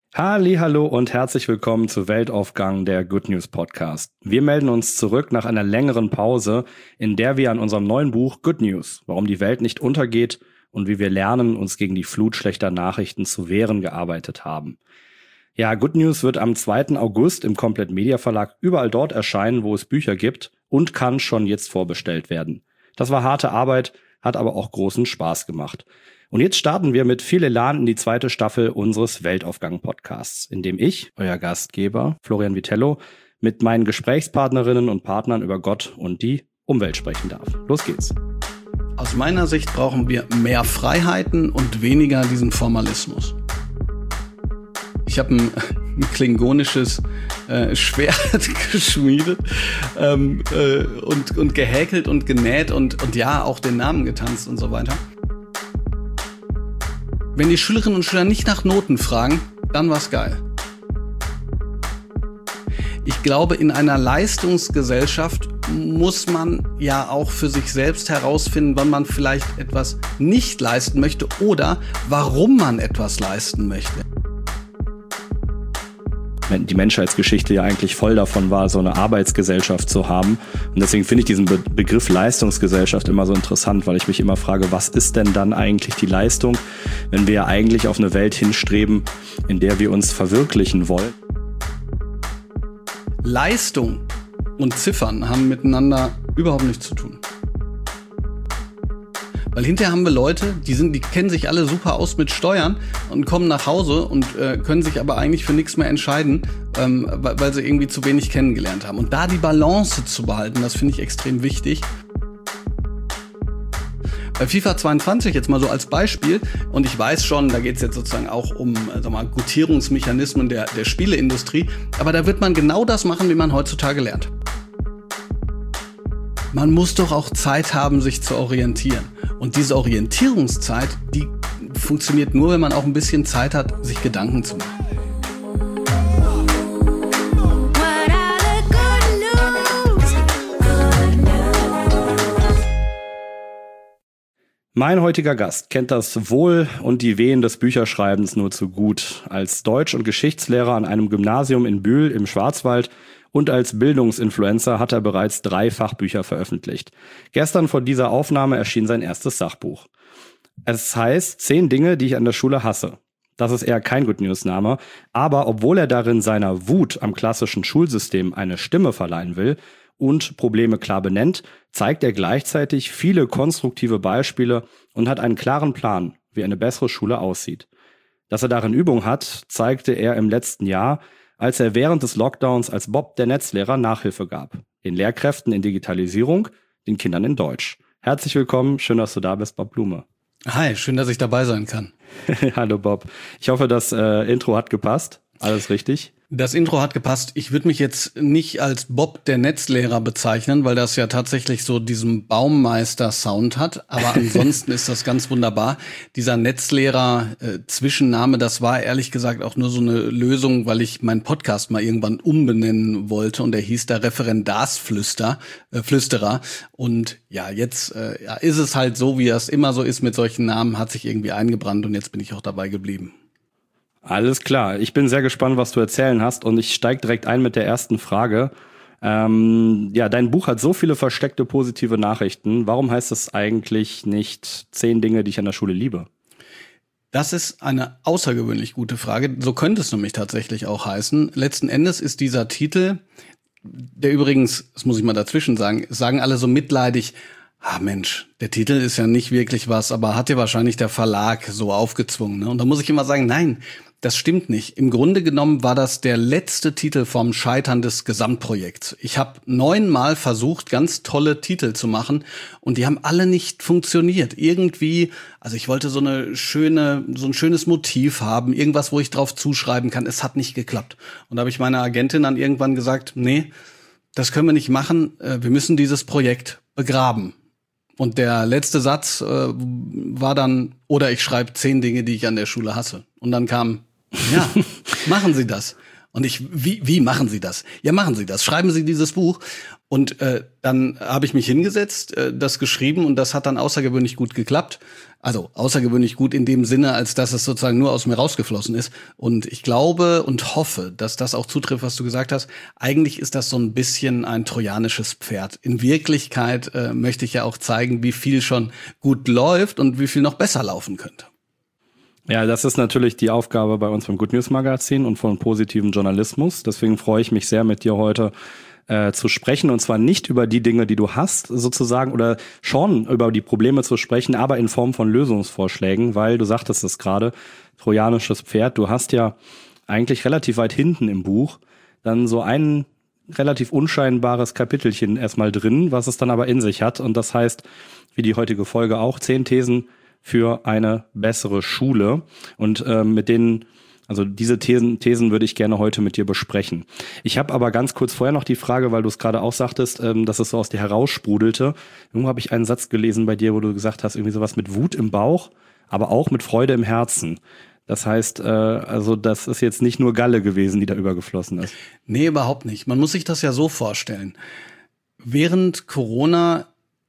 Hallihallo und herzlich willkommen zu Weltaufgang, der Good News Podcast. Wir melden uns zurück nach einer längeren Pause, in der wir an unserem neuen Buch Good News, warum die Welt nicht untergeht und wie wir lernen, uns gegen die Flut schlechter Nachrichten zu wehren, gearbeitet haben. Ja, Good News wird am 2. August im Komplett Media Verlag überall dort erscheinen, wo es Bücher gibt und kann schon jetzt vorbestellt werden. Das war harte Arbeit, hat aber auch großen Spaß gemacht. Und jetzt starten wir mit viel Elan in die 2. Staffel unseres Weltaufgang-Podcasts, in dem ich, euer Gastgeber Florian Vitello, mit meinen Gesprächspartnerinnen und Partnern über Gott und die Umwelt sprechen darf. Los geht's. Aus meiner Sicht brauchen wir mehr Freiheiten und weniger diesen Formalismus. Ich habe ein klingonisches Schwert geschmiedet und gehäkelt und genäht und ja, auch den Namen getanzt und so weiter. Wenn die Schülerinnen und Schüler nicht nach Noten fragen, dann war's geil. Ich glaube, in einer Leistungsgesellschaft muss man ja auch für sich selbst herausfinden, wann man vielleicht etwas nicht leisten möchte oder warum man etwas leisten möchte. Die Menschheitsgeschichte ja eigentlich voll davon war, so eine Arbeitsgesellschaft zu haben. Und deswegen finde ich diesen Begriff Leistungsgesellschaft immer so interessant, weil ich mich immer frage, was ist denn dann eigentlich die Leistung, wenn wir ja eigentlich auf eine Welt hinstreben, in der wir uns verwirklichen wollen? Leistung und Ziffern haben miteinander überhaupt nichts zu tun. Weil hinterher haben wir Leute, die kennen sich alle super aus mit Steuern und kommen nach Hause und können sich aber eigentlich für nichts mehr entscheiden, weil sie irgendwie zu wenig kennengelernt haben. Und da die Balance zu behalten, das finde ich extrem wichtig. Bei FIFA 22 jetzt mal so als Beispiel, und ich weiß schon, da geht es jetzt sozusagen auch um Gutierungsmechanismen der Spieleindustrie, aber da wird man genau das machen, wie man heutzutage lernt. Man muss doch auch Zeit haben, sich zu orientieren. Und diese Orientierungszeit, die funktioniert nur, wenn man auch ein bisschen Zeit hat, sich Gedanken zu machen. Mein heutiger Gast kennt das Wohl und die Wehen des Bücherschreibens nur zu gut. Als Deutsch- und Geschichtslehrer an einem Gymnasium in Bühl im Schwarzwald und als Bildungsinfluencer hat er bereits 3 Fachbücher veröffentlicht. Gestern vor dieser Aufnahme erschien sein erstes Sachbuch. Es heißt 10 Dinge, die ich an der Schule hasse. Das ist eher kein Good News Name, aber obwohl er darin seiner Wut am klassischen Schulsystem eine Stimme verleihen will und Probleme klar benennt, zeigt er gleichzeitig viele konstruktive Beispiele und hat einen klaren Plan, wie eine bessere Schule aussieht. Dass er darin Übung hat, zeigte er im letzten Jahr, als er während des Lockdowns als Bob der Netzlehrer Nachhilfe gab. Den Lehrkräften in Digitalisierung, den Kindern in Deutsch. Herzlich willkommen, schön, dass du da bist, Bob Blume. Hi, schön, dass ich dabei sein kann. Hallo Bob. Ich hoffe, das Intro hat gepasst. Alles richtig? Das Intro hat gepasst. Ich würde mich jetzt nicht als Bob der Netzlehrer bezeichnen, weil das ja tatsächlich so diesen Baummeister-Sound hat. Aber ansonsten ist das ganz wunderbar. Dieser Netzlehrer-Zwischenname, das war ehrlich gesagt auch nur so eine Lösung, weil ich meinen Podcast mal irgendwann umbenennen wollte. Und der hieß der Referendarsflüsterer. Und ja, jetzt ist es halt so, wie es immer so ist mit solchen Namen, hat sich irgendwie eingebrannt und jetzt bin ich auch dabei geblieben. Alles klar. Ich bin sehr gespannt, was du erzählen hast und ich steige direkt ein mit der ersten Frage. Dein Buch hat so viele versteckte positive Nachrichten. Warum heißt es eigentlich nicht 10 Dinge, die ich an der Schule liebe? Das ist eine außergewöhnlich gute Frage. So könnte es nämlich tatsächlich auch heißen. Letzten Endes ist dieser Titel, der übrigens, das muss ich mal dazwischen sagen alle so mitleidig, Mensch, der Titel ist ja nicht wirklich was, aber hat dir wahrscheinlich der Verlag so aufgezwungen. Ne? Und da muss ich immer sagen, nein, das stimmt nicht. Im Grunde genommen war das der letzte Titel vom Scheitern des Gesamtprojekts. Ich habe 9-mal versucht, ganz tolle Titel zu machen und die haben alle nicht funktioniert. Irgendwie, also ich wollte so ein schönes Motiv haben, irgendwas, wo ich drauf zuschreiben kann. Es hat nicht geklappt. Und da habe ich meiner Agentin dann irgendwann gesagt, nee, das können wir nicht machen. Wir müssen dieses Projekt begraben. Und der letzte Satz war dann, oder ich schreibe 10 Dinge, die ich an der Schule hasse. Und dann kam, ja, machen Sie das. Und wie machen Sie das? Ja, machen Sie das. Schreiben Sie dieses Buch. Und dann habe ich mich hingesetzt, das geschrieben und das hat dann außergewöhnlich gut geklappt. Also außergewöhnlich gut in dem Sinne, als dass es sozusagen nur aus mir rausgeflossen ist. Und ich glaube und hoffe, dass das auch zutrifft, was du gesagt hast. Eigentlich ist das so ein bisschen ein trojanisches Pferd. In Wirklichkeit möchte ich ja auch zeigen, wie viel schon gut läuft und wie viel noch besser laufen könnte. Ja, das ist natürlich die Aufgabe bei uns beim Good News Magazin und von positivem Journalismus. Deswegen freue ich mich sehr, mit dir heute zu sprechen, und zwar nicht über die Dinge, die du hast sozusagen, oder schon über die Probleme zu sprechen, aber in Form von Lösungsvorschlägen, weil du sagtest es gerade, trojanisches Pferd. Du hast ja eigentlich relativ weit hinten im Buch dann so ein relativ unscheinbares Kapitelchen erstmal drin, was es dann aber in sich hat, und das heißt, wie die heutige Folge auch, 10 Thesen für eine bessere Schule, und mit denen, also diese Thesen würde ich gerne heute mit dir besprechen. Ich habe aber ganz kurz vorher noch die Frage, weil du es gerade auch sagtest, dass es so aus dir heraussprudelte. Irgendwo habe ich einen Satz gelesen bei dir, wo du gesagt hast, irgendwie sowas mit Wut im Bauch, aber auch mit Freude im Herzen. Das heißt, also das ist jetzt nicht nur Galle gewesen, die da übergeflossen ist. Nee, überhaupt nicht. Man muss sich das ja so vorstellen. Während Corona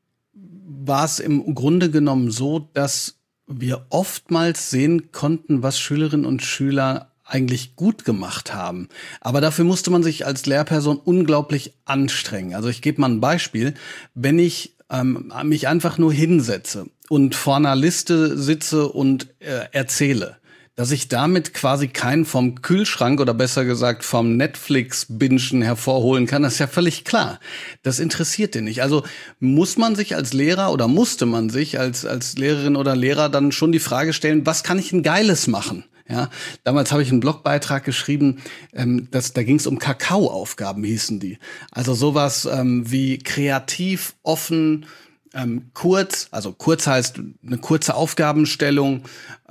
war es im Grunde genommen so, dass wir oftmals sehen konnten, was Schülerinnen und Schüler eigentlich gut gemacht haben. Aber dafür musste man sich als Lehrperson unglaublich anstrengen. Also ich gebe mal ein Beispiel. Wenn ich mich einfach nur hinsetze und vor einer Liste sitze und erzähle, dass ich damit quasi keinen vom Kühlschrank oder besser gesagt vom Netflix-Bingen hervorholen kann, das ist ja völlig klar. Das interessiert den nicht. Also muss man sich als Lehrer oder musste man sich als Lehrerin oder Lehrer dann schon die Frage stellen, was kann ich denn Geiles machen? Ja, damals habe ich einen Blogbeitrag geschrieben, da ging es um Kakaoaufgaben, hießen die. Also sowas wie kreativ, offen, kurz, also kurz heißt eine kurze Aufgabenstellung,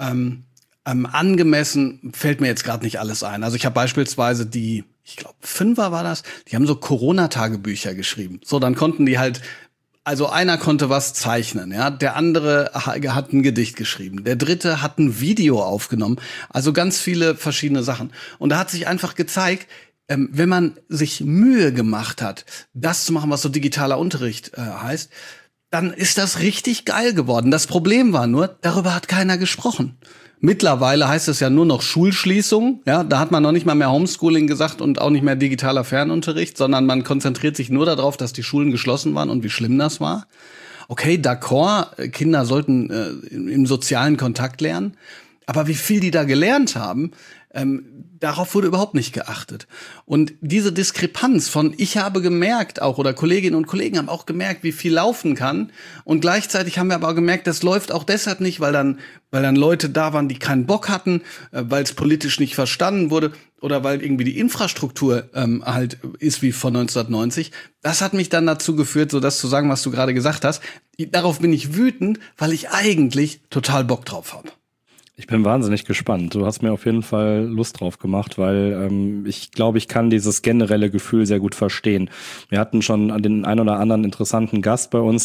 angemessen fällt mir jetzt gerade nicht alles ein. Also ich habe beispielsweise ich glaube 5er war das, die haben so Corona-Tagebücher geschrieben. So, dann konnten die halt, also einer konnte was zeichnen, ja, der andere hat ein Gedicht geschrieben, der dritte hat ein Video aufgenommen, also ganz viele verschiedene Sachen. Und da hat sich einfach gezeigt, wenn man sich Mühe gemacht hat, das zu machen, was so digitaler Unterricht heißt, dann ist das richtig geil geworden. Das Problem war nur, darüber hat keiner gesprochen. Mittlerweile heißt es ja nur noch Schulschließung. Ja, da hat man noch nicht mal mehr Homeschooling gesagt und auch nicht mehr digitaler Fernunterricht, sondern man konzentriert sich nur darauf, dass die Schulen geschlossen waren und wie schlimm das war. Okay, d'accord, Kinder sollten im sozialen Kontakt lernen. Aber wie viel die da gelernt haben, darauf wurde überhaupt nicht geachtet. Und diese Diskrepanz von ich habe gemerkt auch, oder Kolleginnen und Kollegen haben auch gemerkt, wie viel laufen kann. Und gleichzeitig haben wir aber auch gemerkt, das läuft auch deshalb nicht, weil dann Leute da waren, die keinen Bock hatten, weil es politisch nicht verstanden wurde oder weil irgendwie die Infrastruktur halt ist wie von 1990. Das hat mich dann dazu geführt, so das zu sagen, was du gerade gesagt hast. Darauf bin ich wütend, weil ich eigentlich total Bock drauf habe. Ich bin wahnsinnig gespannt. Du hast mir auf jeden Fall Lust drauf gemacht, weil ich glaube, ich kann dieses generelle Gefühl sehr gut verstehen. Wir hatten schon den ein oder anderen interessanten Gast bei uns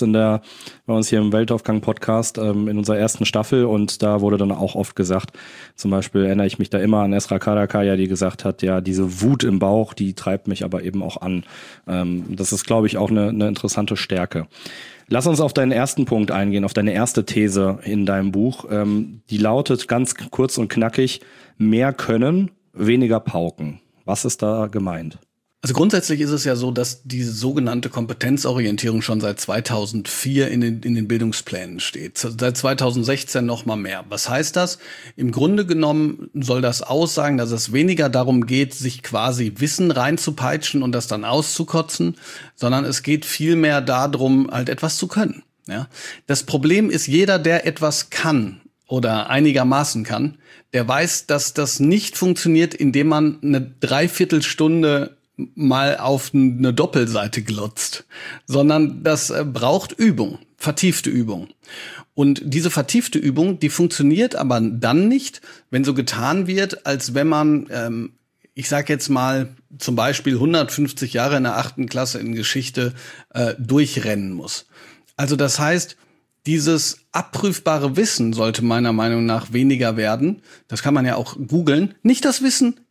hier im Weltaufgang-Podcast in unserer ersten Staffel, und da wurde dann auch oft gesagt, zum Beispiel erinnere ich mich da immer an Esra Karakaya, die gesagt hat, ja, diese Wut im Bauch, die treibt mich aber eben auch an. Das ist, glaube ich, auch eine interessante Stärke. Lass uns auf deinen ersten Punkt eingehen, auf deine erste These in deinem Buch. Die lautet ganz kurz und knackig: mehr können, weniger pauken. Was ist da gemeint? Also grundsätzlich ist es ja so, dass diese sogenannte Kompetenzorientierung schon seit 2004 in den Bildungsplänen steht. Seit 2016 noch mal mehr. Was heißt das? Im Grunde genommen soll das aussagen, dass es weniger darum geht, sich quasi Wissen reinzupeitschen und das dann auszukotzen, sondern es geht vielmehr darum, halt etwas zu können. Ja? Das Problem ist, jeder, der etwas kann oder einigermaßen kann, der weiß, dass das nicht funktioniert, indem man eine Dreiviertelstunde mal auf eine Doppelseite glotzt, sondern das braucht Übung, vertiefte Übung. Und diese vertiefte Übung, die funktioniert aber dann nicht, wenn so getan wird, als wenn man, ich sag jetzt mal, zum Beispiel 150 Jahre in der 8. Klasse in Geschichte durchrennen muss. Also das heißt, dieses abprüfbare Wissen sollte meiner Meinung nach weniger werden. Das kann man ja auch googeln. Nicht das Wissen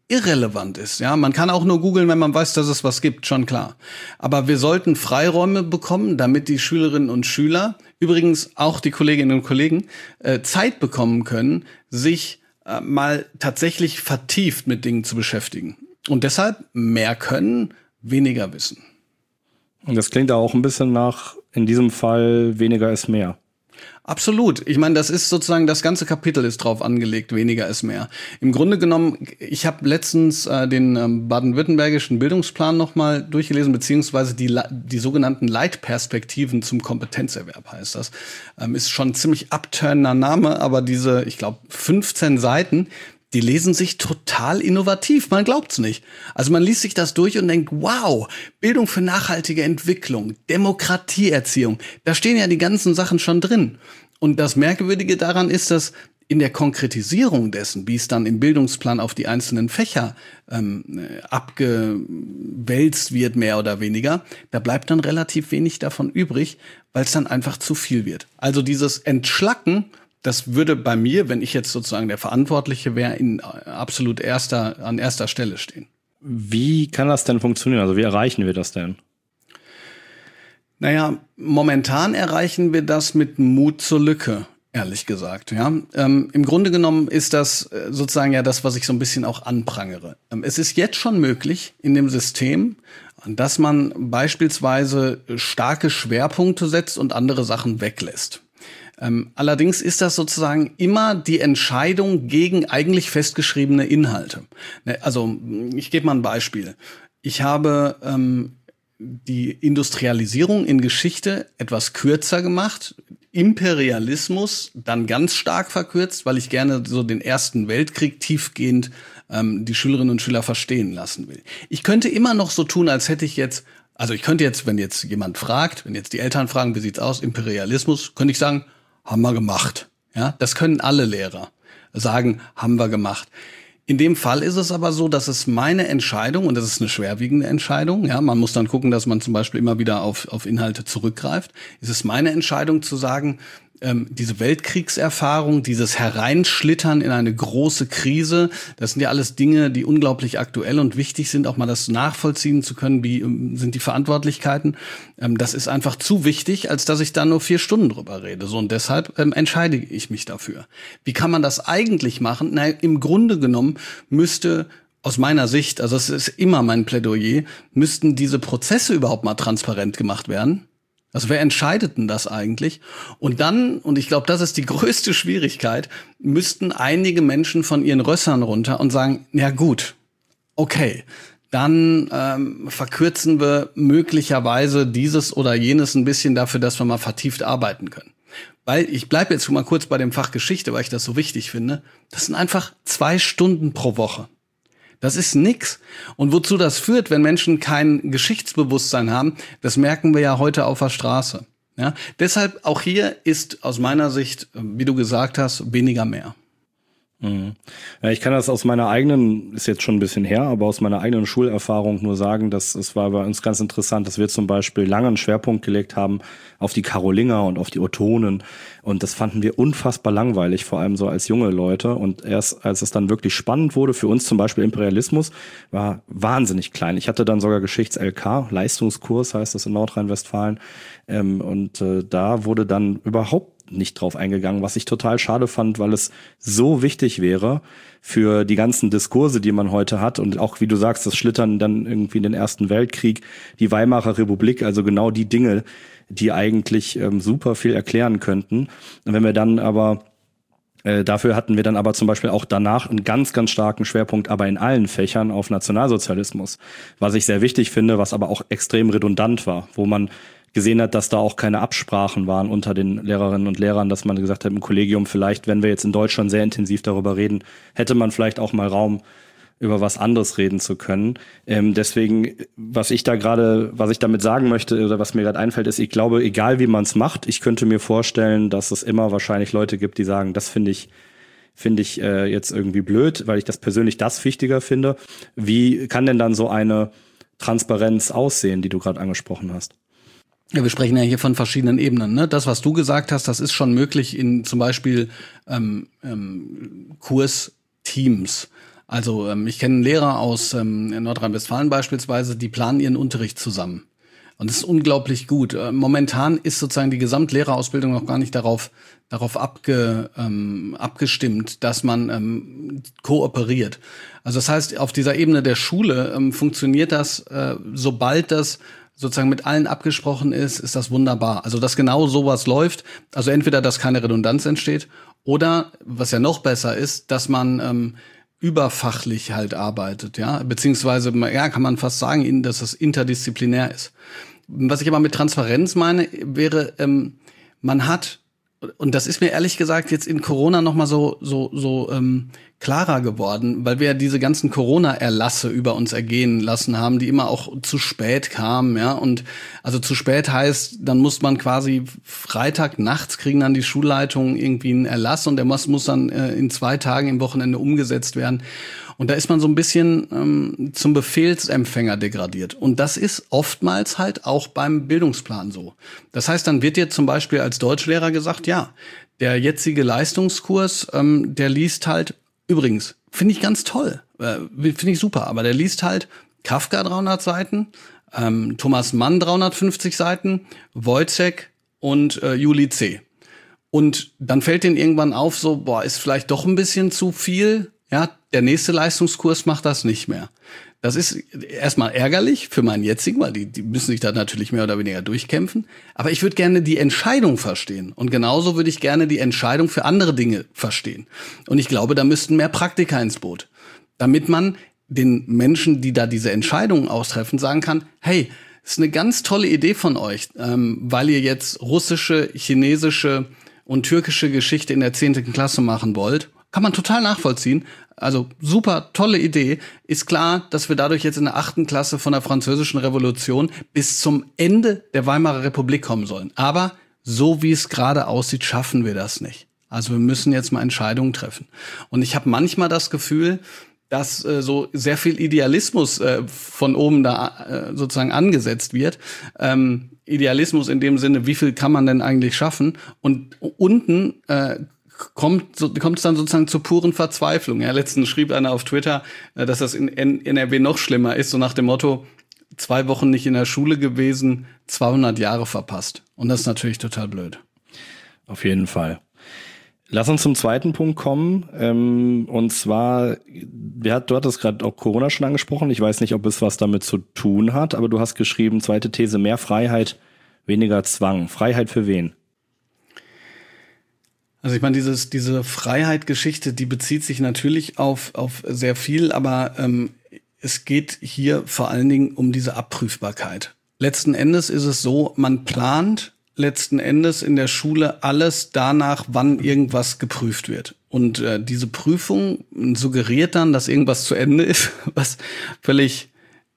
irrelevant ist. Ja, man kann auch nur googeln, wenn man weiß, dass es was gibt, schon klar. Aber wir sollten Freiräume bekommen, damit die Schülerinnen und Schüler, übrigens auch die Kolleginnen und Kollegen, Zeit bekommen können, sich mal tatsächlich vertieft mit Dingen zu beschäftigen. Und deshalb mehr können, weniger wissen. Und das klingt auch ein bisschen nach, in diesem Fall, weniger ist mehr. Absolut. Ich meine, das ist sozusagen, das ganze Kapitel ist drauf angelegt, weniger ist mehr. Im Grunde genommen, ich habe letztens den baden-württembergischen Bildungsplan nochmal durchgelesen, beziehungsweise die sogenannten Leitperspektiven zum Kompetenzerwerb heißt das. Ist schon ein ziemlich abturnender Name, aber diese, ich glaube, 15 Seiten, die lesen sich total innovativ, man glaubt's nicht. Also man liest sich das durch und denkt, wow, Bildung für nachhaltige Entwicklung, Demokratieerziehung, da stehen ja die ganzen Sachen schon drin. Und das Merkwürdige daran ist, dass in der Konkretisierung dessen, wie es dann im Bildungsplan auf die einzelnen Fächer abgewälzt wird, mehr oder weniger, da bleibt dann relativ wenig davon übrig, weil es dann einfach zu viel wird. Also dieses Entschlacken, das würde bei mir, wenn ich jetzt sozusagen der Verantwortliche wäre, an erster Stelle stehen. Wie kann das denn funktionieren? Also wie erreichen wir das denn? Naja, momentan erreichen wir das mit Mut zur Lücke, ehrlich gesagt. Ja, im Grunde genommen ist das sozusagen ja das, was ich so ein bisschen auch anprangere. Es ist jetzt schon möglich in dem System, dass man beispielsweise starke Schwerpunkte setzt und andere Sachen weglässt. Allerdings ist das sozusagen immer die Entscheidung gegen eigentlich festgeschriebene Inhalte. Also ich gebe mal ein Beispiel. Ich habe die Industrialisierung in Geschichte etwas kürzer gemacht, Imperialismus dann ganz stark verkürzt, weil ich gerne so den Ersten Weltkrieg tiefgehend die Schülerinnen und Schüler verstehen lassen will. Ich könnte immer noch so tun, als hätte ich jetzt, also ich könnte jetzt, wenn jetzt jemand fragt, wenn jetzt die Eltern fragen, wie sieht's aus, Imperialismus, könnte ich sagen, haben wir gemacht. Ja, das können alle Lehrer sagen, haben wir gemacht. In dem Fall ist es aber so, dass es meine Entscheidung, und das ist eine schwerwiegende Entscheidung, ja, man muss dann gucken, dass man zum Beispiel immer wieder auf Inhalte zurückgreift, ist es meine Entscheidung zu sagen, diese Weltkriegserfahrung, dieses Hereinschlittern in eine große Krise, das sind ja alles Dinge, die unglaublich aktuell und wichtig sind, auch mal das nachvollziehen zu können, wie sind die Verantwortlichkeiten. Das ist einfach zu wichtig, als dass ich da nur 4 Stunden drüber rede. So, und deshalb entscheide ich mich dafür. Wie kann man das eigentlich machen? Na, im Grunde genommen müsste aus meiner Sicht, also es ist immer mein Plädoyer, müssten diese Prozesse überhaupt mal transparent gemacht werden. Also wer entscheidet denn das eigentlich? Und dann, und ich glaube, das ist die größte Schwierigkeit, müssten einige Menschen von ihren Rössern runter und sagen, ja gut, okay, dann verkürzen wir möglicherweise dieses oder jenes ein bisschen dafür, dass wir mal vertieft arbeiten können. Weil ich bleibe jetzt mal kurz bei dem Fach Geschichte, weil ich das so wichtig finde. Das sind einfach 2 Stunden pro Woche. Das ist nix. Und wozu das führt, wenn Menschen kein Geschichtsbewusstsein haben, das merken wir ja heute auf der Straße. Ja? Deshalb auch hier ist aus meiner Sicht, wie du gesagt hast, weniger mehr. Ja, ich kann das aus meiner eigenen, ist jetzt schon ein bisschen her, aber aus meiner eigenen Schulerfahrung nur sagen, dass es war bei uns ganz interessant, dass wir zum Beispiel lange einen Schwerpunkt gelegt haben auf die Karolinger und auf die Ottonen, und das fanden wir unfassbar langweilig, vor allem so als junge Leute, und erst als es dann wirklich spannend wurde, für uns zum Beispiel Imperialismus, war wahnsinnig klein. Ich hatte dann sogar Geschichts-LK, Leistungskurs heißt das in Nordrhein-Westfalen, und da wurde dann überhaupt nicht drauf eingegangen, was ich total schade fand, weil es so wichtig wäre für die ganzen Diskurse, die man heute hat, und auch, wie du sagst, das Schlittern dann irgendwie in den Ersten Weltkrieg, die Weimarer Republik, also genau die Dinge, die eigentlich super viel erklären könnten. Und wenn wir dann aber dafür hatten wir dann aber zum Beispiel auch danach einen ganz, ganz starken Schwerpunkt, aber in allen Fächern auf Nationalsozialismus, was ich sehr wichtig finde, was aber auch extrem redundant war, wo man gesehen hat, dass da auch keine Absprachen waren unter den Lehrerinnen und Lehrern, dass man gesagt hat im Kollegium, vielleicht, wenn wir jetzt in Deutschland sehr intensiv darüber reden, hätte man vielleicht auch mal Raum, über was anderes reden zu können. Deswegen, was ich damit sagen möchte oder was mir gerade einfällt, ist, ich glaube, egal wie man es macht, ich könnte mir vorstellen, dass es immer wahrscheinlich Leute gibt, die sagen, das finde ich jetzt irgendwie blöd, weil ich das persönlich wichtiger finde. Wie kann denn dann so eine Transparenz aussehen, die du gerade angesprochen hast? Ja, wir sprechen ja hier von verschiedenen Ebenen. Ne? Das, was du gesagt hast, das ist schon möglich in zum Beispiel Kursteams. Also ich kenne Lehrer aus Nordrhein-Westfalen beispielsweise, die planen ihren Unterricht zusammen. Und das ist unglaublich gut. Momentan ist sozusagen die Gesamtlehrerausbildung noch gar nicht darauf abgestimmt, dass man kooperiert. Also das heißt, auf dieser Ebene der Schule funktioniert das, sobald das sozusagen mit allen abgesprochen ist das wunderbar. Also dass genau sowas läuft, also entweder, dass keine Redundanz entsteht oder, was ja noch besser ist, dass man überfachlich halt arbeitet, ja, beziehungsweise, ja, kann man fast sagen, dass das interdisziplinär ist. Was ich aber mit Transparenz meine, wäre, man hat, und das ist mir ehrlich gesagt jetzt in Corona noch mal so klarer geworden, weil wir ja diese ganzen Corona-Erlasse über uns ergehen lassen haben, die immer auch zu spät kamen, ja, und also zu spät heißt, dann muss man quasi Freitag nachts kriegen dann die Schulleitungen irgendwie einen Erlass und der muss dann in 2 Tagen im Wochenende umgesetzt werden. Und da ist man so ein bisschen zum Befehlsempfänger degradiert. Und das ist oftmals halt auch beim Bildungsplan so. Das heißt, dann wird dir zum Beispiel als Deutschlehrer gesagt, ja, der jetzige Leistungskurs, der liest halt, übrigens, finde ich ganz toll, finde ich super, aber der liest halt Kafka 300 Seiten, Thomas Mann 350 Seiten, Wojciech und Juli C. Und dann fällt denen irgendwann auf, so, boah, ist vielleicht doch ein bisschen zu viel. Ja, der nächste Leistungskurs macht das nicht mehr. Das ist erstmal ärgerlich für meinen jetzigen, weil die müssen sich da natürlich mehr oder weniger durchkämpfen. Aber ich würde gerne die Entscheidung verstehen. Und genauso würde ich gerne die Entscheidung für andere Dinge verstehen. Und ich glaube, da müssten mehr Praktika ins Boot. Damit man den Menschen, die da diese Entscheidungen austreffen, sagen kann, hey, ist eine ganz tolle Idee von euch, weil ihr jetzt russische, chinesische und türkische Geschichte in der 10. Klasse machen wollt. Kann man total nachvollziehen. Also super, tolle Idee. Ist klar, dass wir dadurch jetzt in der 8. Klasse von der Französischen Revolution bis zum Ende der Weimarer Republik kommen sollen. Aber so wie es gerade aussieht, schaffen wir das nicht. Also wir müssen jetzt mal Entscheidungen treffen. Und ich habe manchmal das Gefühl, dass so sehr viel Idealismus von oben da sozusagen angesetzt wird. Idealismus in dem Sinne, wie viel kann man denn eigentlich schaffen? Und unten kommt es dann sozusagen zur puren Verzweiflung. Ja, letztens schrieb einer auf Twitter, dass das in NRW noch schlimmer ist, so nach dem Motto, 2 Wochen nicht in der Schule gewesen, 200 Jahre verpasst. Und das ist natürlich total blöd. Auf jeden Fall. Lass uns zum zweiten Punkt kommen. Und zwar, du hattest gerade auch Corona schon angesprochen. Ich weiß nicht, ob es was damit zu tun hat, aber du hast geschrieben, zweite These, mehr Freiheit, weniger Zwang. Freiheit für wen? Also ich meine, diese Freiheit-Geschichte, die bezieht sich natürlich auf sehr viel, aber es geht hier vor allen Dingen um diese Abprüfbarkeit. Letzten Endes ist es so, man plant letzten Endes in der Schule alles danach, wann irgendwas geprüft wird. Und diese Prüfung suggeriert dann, dass irgendwas zu Ende ist, was völlig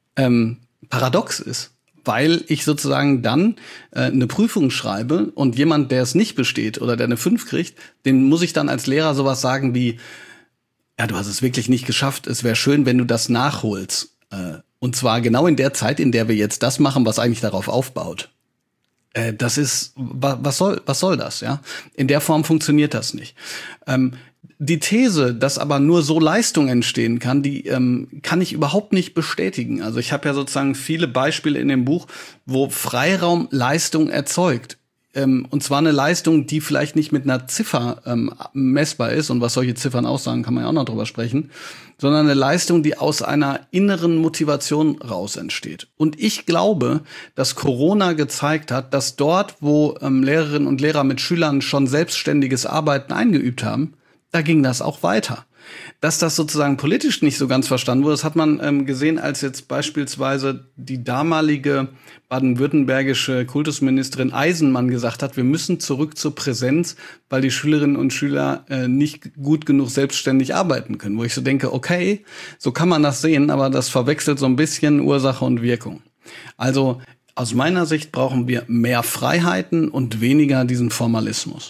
paradox ist. Weil ich sozusagen dann eine Prüfung schreibe und jemand, der es nicht besteht oder der eine 5 kriegt, dem muss ich dann als Lehrer sowas sagen wie, ja, du hast es wirklich nicht geschafft, es wäre schön, wenn du das nachholst. Und zwar genau in der Zeit, in der wir jetzt das machen, was eigentlich darauf aufbaut. Das ist, was soll das, ja? In der Form funktioniert das nicht. Die These, dass aber nur so Leistung entstehen kann, die kann ich überhaupt nicht bestätigen. Also ich habe ja sozusagen viele Beispiele in dem Buch, wo Freiraum Leistung erzeugt. Und zwar eine Leistung, die vielleicht nicht mit einer Ziffer messbar ist, und was solche Ziffern aussagen, kann man ja auch noch drüber sprechen, sondern eine Leistung, die aus einer inneren Motivation raus entsteht. Und ich glaube, dass Corona gezeigt hat, dass dort, wo Lehrerinnen und Lehrer mit Schülern schon selbstständiges Arbeiten eingeübt haben, da ging das auch weiter. Dass das sozusagen politisch nicht so ganz verstanden wurde, das hat man gesehen, als jetzt beispielsweise die damalige baden-württembergische Kultusministerin Eisenmann gesagt hat, wir müssen zurück zur Präsenz, weil die Schülerinnen und Schüler nicht gut genug selbstständig arbeiten können. Wo ich so denke, okay, so kann man das sehen, aber das verwechselt so ein bisschen Ursache und Wirkung. Also aus meiner Sicht brauchen wir mehr Freiheiten und weniger diesen Formalismus.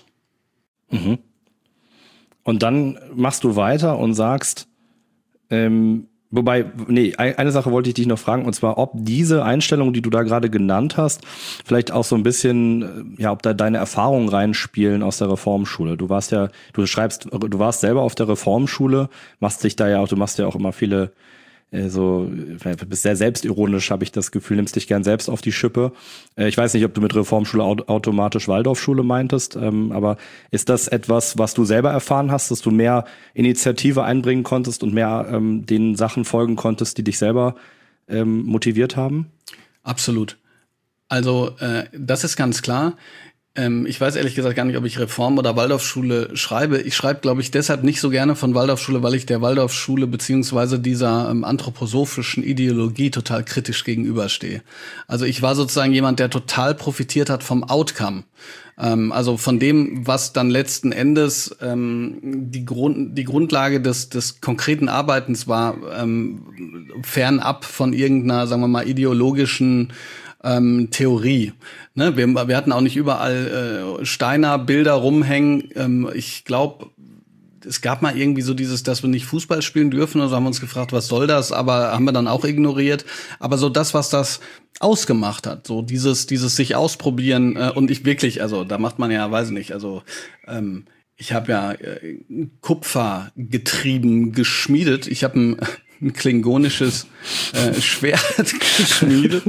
Mhm. Und dann machst du weiter und sagst, Wobei, eine Sache wollte ich dich noch fragen, und zwar, ob diese Einstellung, die du da gerade genannt hast, vielleicht auch so ein bisschen, ob da deine Erfahrungen reinspielen aus der Reformschule. Du warst selber auf der Reformschule, du machst ja auch immer viele, du bist sehr selbstironisch, habe ich das Gefühl, nimmst dich gern selbst auf die Schippe. Ich weiß nicht, ob du mit Reformschule automatisch Waldorfschule meintest, aber ist das etwas, was du selber erfahren hast, dass du mehr Initiative einbringen konntest und mehr den Sachen folgen konntest, die dich selber motiviert haben? Absolut. Also das ist ganz klar. Ich weiß ehrlich gesagt gar nicht, ob ich Reform- oder Waldorfschule schreibe. Ich schreibe, glaube ich, deshalb nicht so gerne von Waldorfschule, weil ich der Waldorfschule beziehungsweise dieser anthroposophischen Ideologie total kritisch gegenüberstehe. Also ich war sozusagen jemand, der total profitiert hat vom Outcome. Also von dem, was dann letzten Endes die Grundlage des konkreten Arbeitens war, fernab von irgendeiner, sagen wir mal, ideologischen Theorie. Ne? Wir hatten auch nicht überall Steiner Bilder rumhängen. Ich glaube, es gab mal irgendwie so dieses, dass wir nicht Fußball spielen dürfen, also haben wir uns gefragt, was soll das, aber haben wir dann auch ignoriert. Aber so das, was das ausgemacht hat, so dieses sich ausprobieren und ich wirklich, also da macht man ja, weiß ich nicht, also ich habe ja Kupfergetrieben geschmiedet. Ich habe ein klingonisches Schwert geschmiedet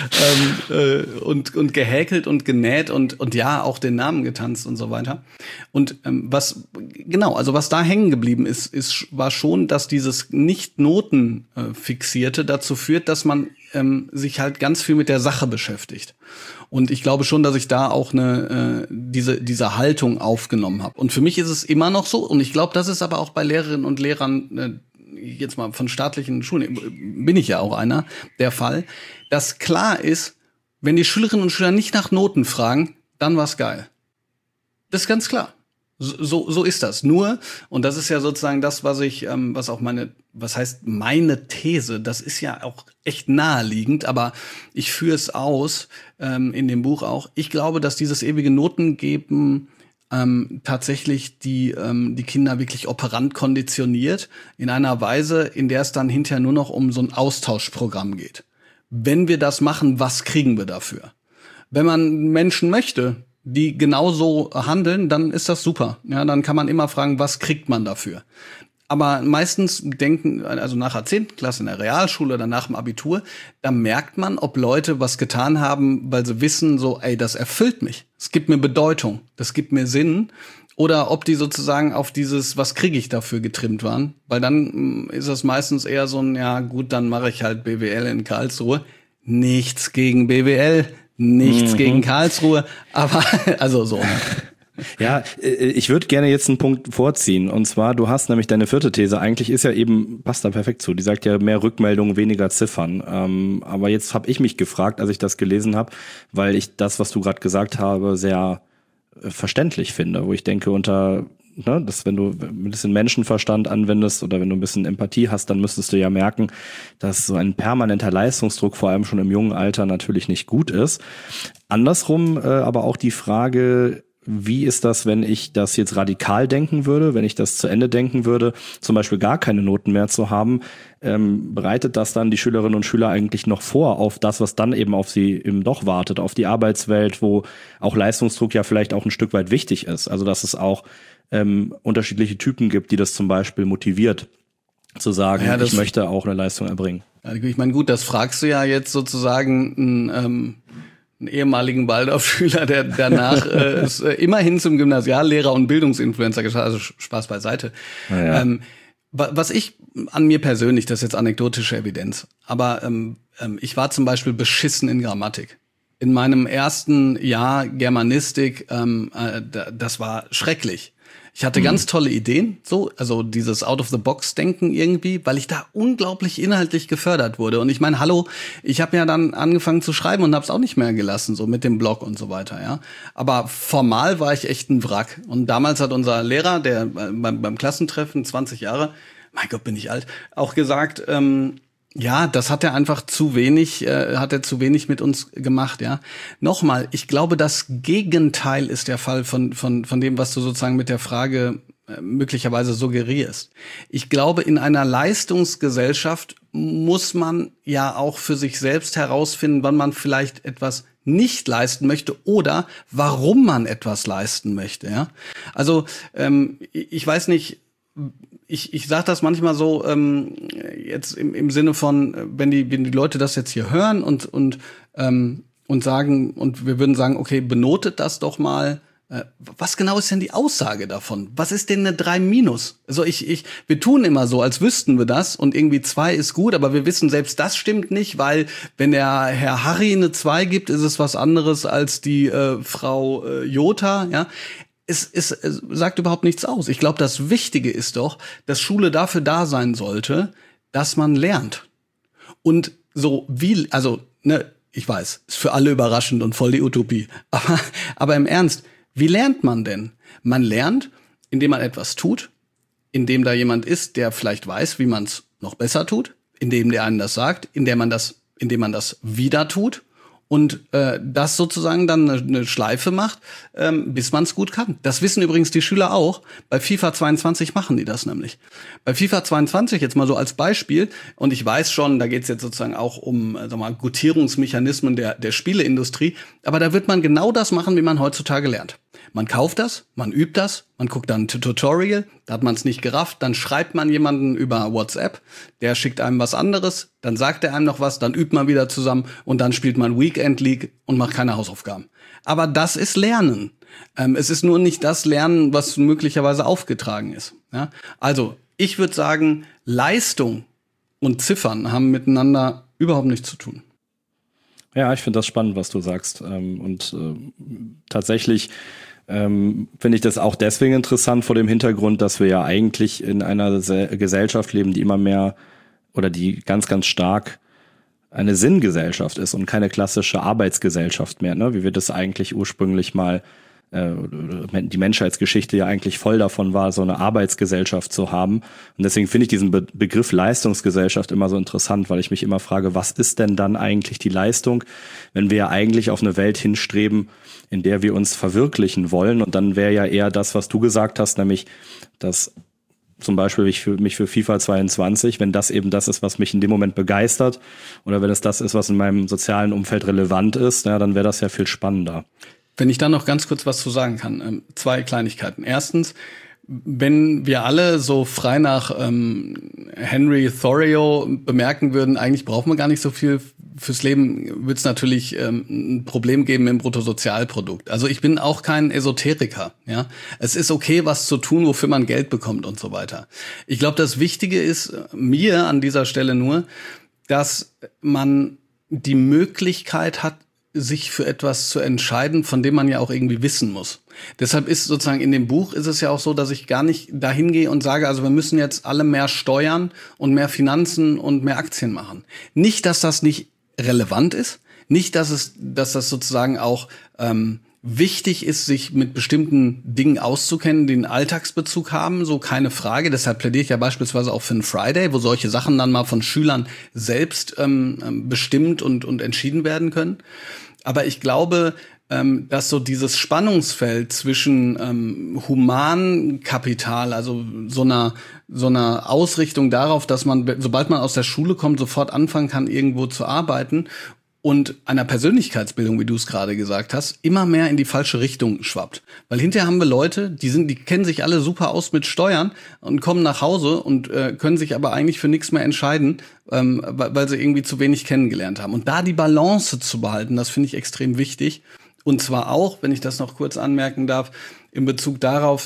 und gehäkelt und genäht und ja, auch den Namen getanzt und so weiter. Und was da hängen geblieben war schon, dass dieses Nicht-Noten fixierte dazu führt, dass man sich halt ganz viel mit der Sache beschäftigt. Und ich glaube schon, dass ich da auch diese Haltung aufgenommen habe. Und für mich ist es immer noch so, und ich glaube, das ist aber auch bei Lehrerinnen und Lehrern jetzt mal von staatlichen Schulen, bin ich ja auch einer, der Fall, dass klar ist, wenn die Schülerinnen und Schüler nicht nach Noten fragen, dann war's geil. Das ist ganz klar. So ist das. Nur, und das ist ja sozusagen das, was heißt meine These, das ist ja auch echt naheliegend, aber ich führe es aus, in dem Buch auch. Ich glaube, dass dieses ewige Notengeben tatsächlich die Kinder wirklich operant konditioniert, in einer Weise, in der es dann hinterher nur noch um so ein Austauschprogramm geht. Wenn wir das machen, was kriegen wir dafür? Wenn man Menschen möchte, die genauso handeln, dann ist das super. Ja, dann kann man immer fragen, was kriegt man dafür? Aber meistens also nach der 10. Klasse in der Realschule oder nach dem Abitur, da merkt man, ob Leute was getan haben, weil sie wissen, so, ey, das erfüllt mich. Es gibt mir Bedeutung, das gibt mir Sinn. Oder ob die sozusagen auf dieses, was kriege ich dafür, getrimmt waren. Weil dann ist es meistens eher so ein, ja gut, dann mache ich halt BWL in Karlsruhe. Nichts gegen BWL, nichts gegen Karlsruhe, aber also so. Ja, ich würde gerne jetzt einen Punkt vorziehen. Und zwar, du hast nämlich deine 4. These, eigentlich passt da perfekt zu. Die sagt ja mehr Rückmeldungen, weniger Ziffern. Aber jetzt habe ich mich gefragt, als ich das gelesen habe, weil ich das, was du gerade gesagt habe, sehr verständlich finde. Wo ich denke, dass wenn du ein bisschen Menschenverstand anwendest oder wenn du ein bisschen Empathie hast, dann müsstest du ja merken, dass so ein permanenter Leistungsdruck, vor allem schon im jungen Alter, natürlich nicht gut ist. Andersrum aber auch die Frage, wie ist das, wenn ich das jetzt radikal denken würde, wenn ich das zu Ende denken würde, zum Beispiel gar keine Noten mehr zu haben, bereitet das dann die Schülerinnen und Schüler eigentlich noch vor auf das, was dann eben auf sie eben doch wartet, auf die Arbeitswelt, wo auch Leistungsdruck ja vielleicht auch ein Stück weit wichtig ist. Also dass es auch unterschiedliche Typen gibt, die das zum Beispiel motiviert, zu sagen, ja, ich möchte auch eine Leistung erbringen. Ja, ich meine, gut, das fragst du ja jetzt sozusagen einen ehemaligen Waldorfschüler, der danach immerhin zum Gymnasiallehrer und Bildungsinfluencer geschafft, also Spaß beiseite. Ja. Was ich an mir persönlich, das ist jetzt anekdotische Evidenz, aber ich war zum Beispiel beschissen in Grammatik. In meinem ersten Jahr Germanistik, das war schrecklich. Ich hatte ganz tolle Ideen, also dieses Out-of-the-Box-Denken irgendwie, weil ich da unglaublich inhaltlich gefördert wurde. Und ich meine, hallo, ich habe ja dann angefangen zu schreiben und habe es auch nicht mehr gelassen, so mit dem Blog und so weiter, ja. Aber formal war ich echt ein Wrack. Und damals hat unser Lehrer, der beim Klassentreffen, 20 Jahre, mein Gott, bin ich alt, auch gesagt, ja, das hat er einfach zu wenig mit uns gemacht, ja. Nochmal, ich glaube, das Gegenteil ist der Fall von dem, was du sozusagen mit der Frage möglicherweise suggerierst. Ich glaube, in einer Leistungsgesellschaft muss man ja auch für sich selbst herausfinden, wann man vielleicht etwas nicht leisten möchte oder warum man etwas leisten möchte. Ja? Also ich weiß nicht, ich sage das manchmal so jetzt im Sinne von, wenn die Leute das jetzt hier hören und sagen, und wir würden sagen, okay, benotet das doch mal. Was genau ist denn die Aussage davon? Was ist denn eine 3-? Also wir tun immer so, als wüssten wir das und irgendwie 2 ist gut, aber wir wissen, selbst das stimmt nicht, weil wenn der Herr Harry eine 2 gibt, ist es was anderes als die Frau Jota, ja. Es sagt überhaupt nichts aus. Ich glaube, das Wichtige ist doch, dass Schule dafür da sein sollte, dass man lernt. Und so wie, also, ich weiß, ist für alle überraschend und voll die Utopie. Aber im Ernst, wie lernt man denn? Man lernt, indem man etwas tut, indem da jemand ist, der vielleicht weiß, wie man es noch besser tut, indem der einen das sagt, indem man das wieder tut und das sozusagen dann eine Schleife macht, bis man es gut kann. Das wissen übrigens die Schüler auch. Bei FIFA 22 machen die das nämlich. Bei FIFA 22 jetzt mal so als Beispiel, und ich weiß schon, da geht es jetzt sozusagen auch um Gutierungsmechanismen der Spieleindustrie, aber da wird man genau das machen, wie man heutzutage lernt. Man kauft das, man übt das, man guckt dann ein Tutorial, da hat man es nicht gerafft, dann schreibt man jemanden über WhatsApp, der schickt einem was anderes, dann sagt er einem noch was, dann übt man wieder zusammen und dann spielt man Weekend League und macht keine Hausaufgaben. Aber das ist Lernen. Es ist nur nicht das Lernen, was möglicherweise aufgetragen ist. Ja? Also, ich würde sagen, Leistung und Ziffern haben miteinander überhaupt nichts zu tun. Ja, ich finde das spannend, was du sagst. Tatsächlich finde ich das auch deswegen interessant vor dem Hintergrund, dass wir ja eigentlich in einer Gesellschaft leben, die immer mehr oder die ganz, ganz stark eine Sinngesellschaft ist und keine klassische Arbeitsgesellschaft mehr, ne? Wie wir das eigentlich ursprünglich mal die Menschheitsgeschichte ja eigentlich voll davon war, so eine Arbeitsgesellschaft zu haben. Und deswegen finde ich diesen Begriff Leistungsgesellschaft immer so interessant, weil ich mich immer frage, was ist denn dann eigentlich die Leistung, wenn wir ja eigentlich auf eine Welt hinstreben, in der wir uns verwirklichen wollen. Und dann wäre ja eher das, was du gesagt hast, nämlich, dass zum Beispiel mich für FIFA 22, wenn das eben das ist, was mich in dem Moment begeistert, oder wenn es das ist, was in meinem sozialen Umfeld relevant ist, ja, dann wäre das ja viel spannender. Wenn ich da noch ganz kurz was zu sagen kann. 2 Kleinigkeiten. Erstens, wenn wir alle so frei nach Henry Thoreau bemerken würden, eigentlich brauchen wir gar nicht so viel fürs Leben, wird es natürlich ein Problem geben im Bruttosozialprodukt. Also ich bin auch kein Esoteriker. Ja, es ist okay, was zu tun, wofür man Geld bekommt und so weiter. Ich glaube, das Wichtige ist mir an dieser Stelle nur, dass man die Möglichkeit hat, sich für etwas zu entscheiden, von dem man ja auch irgendwie wissen muss. Deshalb ist sozusagen in dem Buch ist es ja auch so, dass ich gar nicht dahin gehe und sage, also wir müssen jetzt alle mehr Steuern und mehr Finanzen und mehr Aktien machen. Nicht, dass das nicht relevant ist, nicht, dass das sozusagen auch wichtig ist, sich mit bestimmten Dingen auszukennen, die einen Alltagsbezug haben, so keine Frage. Deshalb plädiere ich ja beispielsweise auch für einen Friday, wo solche Sachen dann mal von Schülern selbst bestimmt und entschieden werden können. Aber ich glaube, dass so dieses Spannungsfeld zwischen Humankapital, also so einer Ausrichtung darauf, dass man, sobald man aus der Schule kommt, sofort anfangen kann, irgendwo zu arbeiten, und einer Persönlichkeitsbildung, wie du es gerade gesagt hast, immer mehr in die falsche Richtung schwappt. Weil hinterher haben wir Leute, die kennen sich alle super aus mit Steuern und kommen nach Hause und können sich aber eigentlich für nichts mehr entscheiden, weil sie irgendwie zu wenig kennengelernt haben. Und da die Balance zu behalten, das finde ich extrem wichtig. Und zwar auch, wenn ich das noch kurz anmerken darf, in Bezug darauf,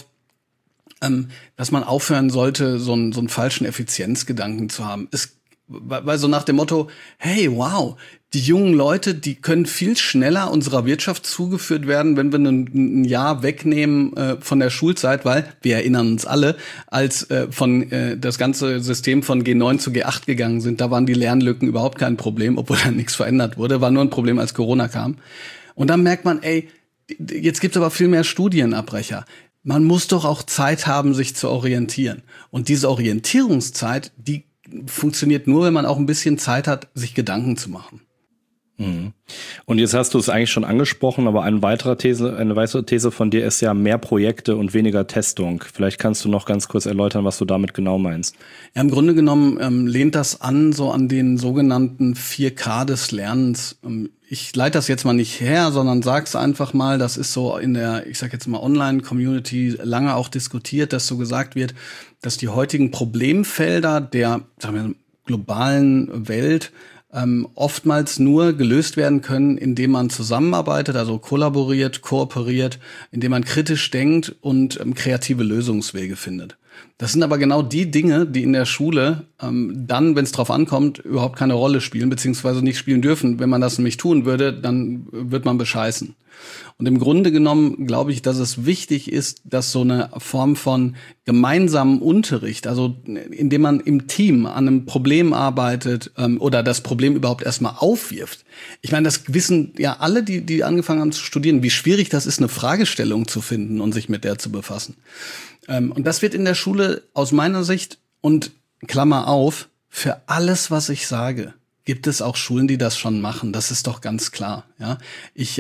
dass man aufhören sollte, so einen falschen Effizienzgedanken zu haben. Weil so nach dem Motto, hey, wow, die jungen Leute, die können viel schneller unserer Wirtschaft zugeführt werden, wenn wir ein Jahr wegnehmen von der Schulzeit, weil, wir erinnern uns alle, als das ganze System von G9 zu G8 gegangen sind, da waren die Lernlücken überhaupt kein Problem, obwohl dann nichts verändert wurde, war nur ein Problem, als Corona kam. Und dann merkt man, ey, jetzt gibt's aber viel mehr Studienabbrecher. Man muss doch auch Zeit haben, sich zu orientieren. Und diese Orientierungszeit, die funktioniert nur, wenn man auch ein bisschen Zeit hat, sich Gedanken zu machen. Und jetzt hast du es eigentlich schon angesprochen, aber eine weitere These von dir ist ja mehr Projekte und weniger Testung. Vielleicht kannst du noch ganz kurz erläutern, was du damit genau meinst. Ja, im Grunde genommen lehnt das an den sogenannten 4K des Lernens. Ich leite das jetzt mal nicht her, sondern sag's einfach mal, das ist so in der, ich sag jetzt mal, Online-Community lange auch diskutiert, dass so gesagt wird, dass die heutigen Problemfelder der, sagen wir, globalen Welt oftmals nur gelöst werden können, indem man zusammenarbeitet, also kollaboriert, kooperiert, indem man kritisch denkt und kreative Lösungswege findet. Das sind aber genau die Dinge, die in der Schule dann, wenn es drauf ankommt, überhaupt keine Rolle spielen, beziehungsweise nicht spielen dürfen. Wenn man das nämlich tun würde, dann wird man bescheißen. Und im Grunde genommen glaube ich, dass es wichtig ist, dass so eine Form von gemeinsamen Unterricht, also indem man im Team an einem Problem arbeitet oder das Problem überhaupt erstmal aufwirft. Ich meine, das wissen ja alle, die angefangen haben zu studieren, wie schwierig das ist, eine Fragestellung zu finden und sich mit der zu befassen. Und das wird in der Schule aus meiner Sicht, und Klammer auf, für alles, was ich sage, gibt es auch Schulen, die das schon machen. Das ist doch ganz klar. Ja, ich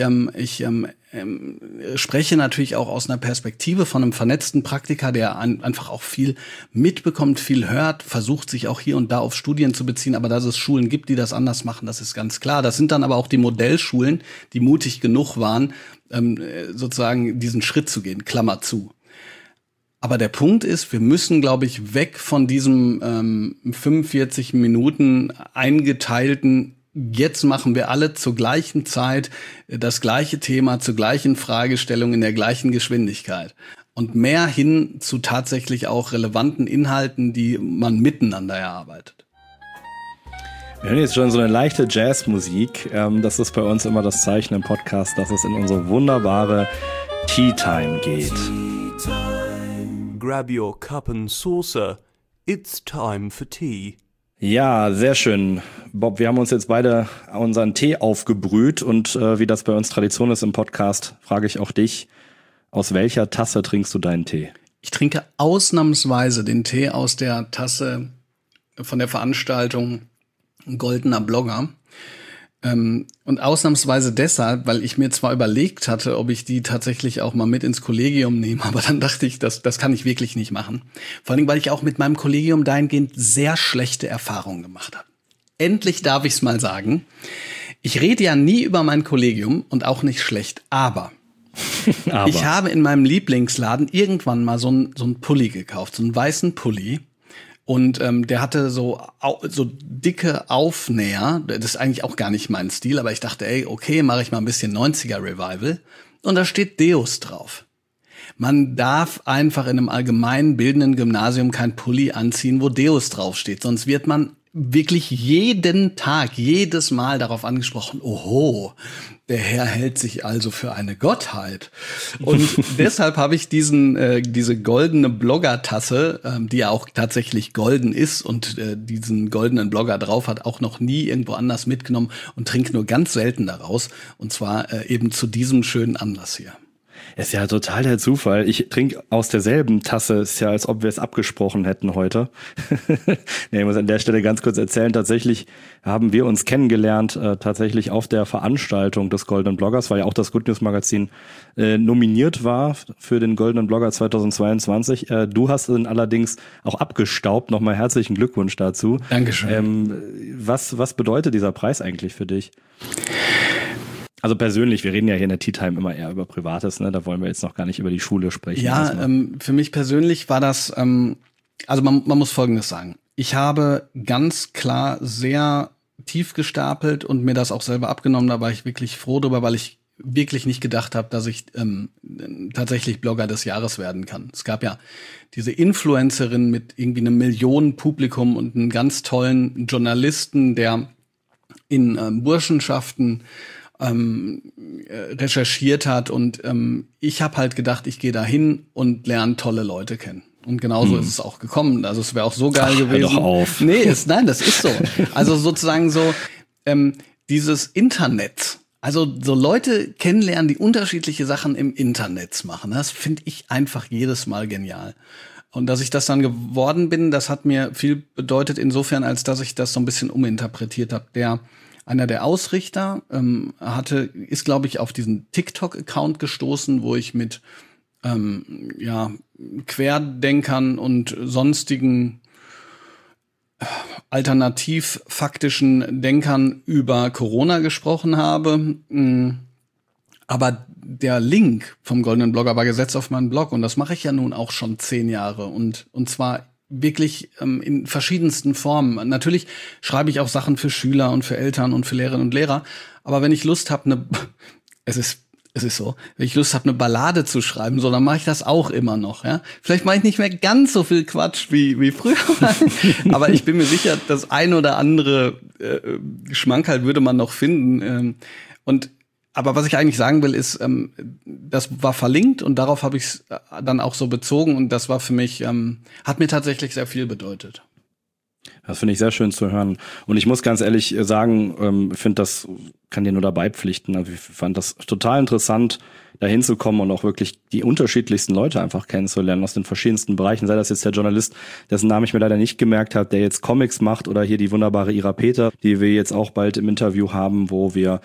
spreche natürlich auch aus einer Perspektive von einem vernetzten Praktiker, der einfach auch viel mitbekommt, viel hört, versucht sich auch hier und da auf Studien zu beziehen. Aber dass es Schulen gibt, die das anders machen, das ist ganz klar. Das sind dann aber auch die Modellschulen, die mutig genug waren, sozusagen diesen Schritt zu gehen. Klammer zu. Aber der Punkt ist, wir müssen, glaube ich, weg von diesem 45 Minuten eingeteilten, jetzt machen wir alle zur gleichen Zeit das gleiche Thema, zur gleichen Fragestellung in der gleichen Geschwindigkeit. Und mehr hin zu tatsächlich auch relevanten Inhalten, die man miteinander erarbeitet. Wir hören jetzt schon so eine leichte Jazzmusik. Das ist bei uns immer das Zeichen im Podcast, dass es in unsere wunderbare Tea Time geht. Grab your cup and saucer. It's time for tea. Ja, sehr schön. Bob, wir haben uns jetzt beide unseren Tee aufgebrüht und wie das bei uns Tradition ist im Podcast, frage ich auch dich, aus welcher Tasse trinkst du deinen Tee? Ich trinke ausnahmsweise den Tee aus der Tasse von der Veranstaltung Goldener Blogger. Und ausnahmsweise deshalb, weil ich mir zwar überlegt hatte, ob ich die tatsächlich auch mal mit ins Kollegium nehme, aber dann dachte ich, das kann ich wirklich nicht machen. Vor allem, weil ich auch mit meinem Kollegium dahingehend sehr schlechte Erfahrungen gemacht habe. Endlich darf ich es mal sagen. Ich rede ja nie über mein Kollegium und auch nicht schlecht, aber ich habe in meinem Lieblingsladen irgendwann mal so einen Pulli gekauft, so einen weißen Pulli. Und der hatte so dicke Aufnäher. Das ist eigentlich auch gar nicht mein Stil, aber ich dachte, okay, mache ich mal ein bisschen 90er-Revival. Und da steht Deus drauf. Man darf einfach in einem allgemein bildenden Gymnasium kein Pulli anziehen, wo Deus draufsteht. Sonst wird man wirklich jeden Tag, jedes Mal darauf angesprochen, oho, der Herr hält sich also für eine Gottheit. Und deshalb habe ich diese goldene Blogger-Tasse, die ja auch tatsächlich golden ist und diesen goldenen Blogger drauf hat, auch noch nie irgendwo anders mitgenommen und trinke nur ganz selten daraus. Und zwar eben zu diesem schönen Anlass hier. Ist ja total der Zufall. Ich trinke aus derselben Tasse. Ist ja, als ob wir es abgesprochen hätten heute. Nee, ich muss an der Stelle ganz kurz erzählen. Tatsächlich haben wir uns kennengelernt, tatsächlich auf der Veranstaltung des Goldenen Bloggers, weil ja auch das Good News Magazin nominiert war für den Goldenen Blogger 2022. Du hast ihn allerdings auch abgestaubt. Nochmal herzlichen Glückwunsch dazu. Dankeschön. Was bedeutet dieser Preis eigentlich für dich? Also persönlich, wir reden ja hier in der Tea Time immer eher über Privates, ne? Da wollen wir jetzt noch gar nicht über die Schule sprechen. Ja, für mich persönlich war das, also man muss Folgendes sagen. Ich habe ganz klar sehr tief gestapelt und mir das auch selber abgenommen. Da war ich wirklich froh drüber, weil ich wirklich nicht gedacht habe, dass ich tatsächlich Blogger des Jahres werden kann. Es gab ja diese Influencerin mit irgendwie einem Millionen-Publikum und einen ganz tollen Journalisten, der in Burschenschaften recherchiert hat und ich habe halt gedacht, ich gehe da hin und lerne tolle Leute kennen. Und genauso ist es auch gekommen. Also es wäre auch so geil gewesen. Hör doch auf. Nein, das ist so. Also sozusagen so dieses Internet. Also so Leute kennenlernen, die unterschiedliche Sachen im Internet machen. Das finde ich einfach jedes Mal genial. Und dass ich das dann geworden bin, das hat mir viel bedeutet insofern, als dass ich das so ein bisschen uminterpretiert habe. Der einer der Ausrichter ist, glaube ich, auf diesen TikTok-Account gestoßen, wo ich mit Querdenkern und sonstigen alternativ faktischen Denkern über Corona gesprochen habe. Aber der Link vom Goldenen Blogger war gesetzt auf meinen Blog und das mache ich ja nun auch schon 10 Jahre und zwar wirklich in verschiedensten Formen. Natürlich schreibe ich auch Sachen für Schüler und für Eltern und für Lehrerinnen und Lehrer, aber wenn ich Lust habe, es ist so, wenn ich Lust habe, eine Ballade zu schreiben, so, dann mache ich das auch immer noch, ja. Vielleicht mache ich nicht mehr ganz so viel Quatsch wie früher, aber ich bin mir sicher, das ein oder andere Schmankerl würde man noch finden. Aber was ich eigentlich sagen will, ist, das war verlinkt und darauf habe ich es dann auch so bezogen und das war für mich, hat mir tatsächlich sehr viel bedeutet. Das finde ich sehr schön zu hören. Und ich muss ganz ehrlich sagen, kann dir nur dabei pflichten. Also ich fand das total interessant, da hinzukommen und auch wirklich die unterschiedlichsten Leute einfach kennenzulernen aus den verschiedensten Bereichen. Sei das jetzt der Journalist, dessen Namen ich mir leider nicht gemerkt habe, der jetzt Comics macht, oder hier die wunderbare Ira Peter, die wir jetzt auch bald im Interview haben, wo wir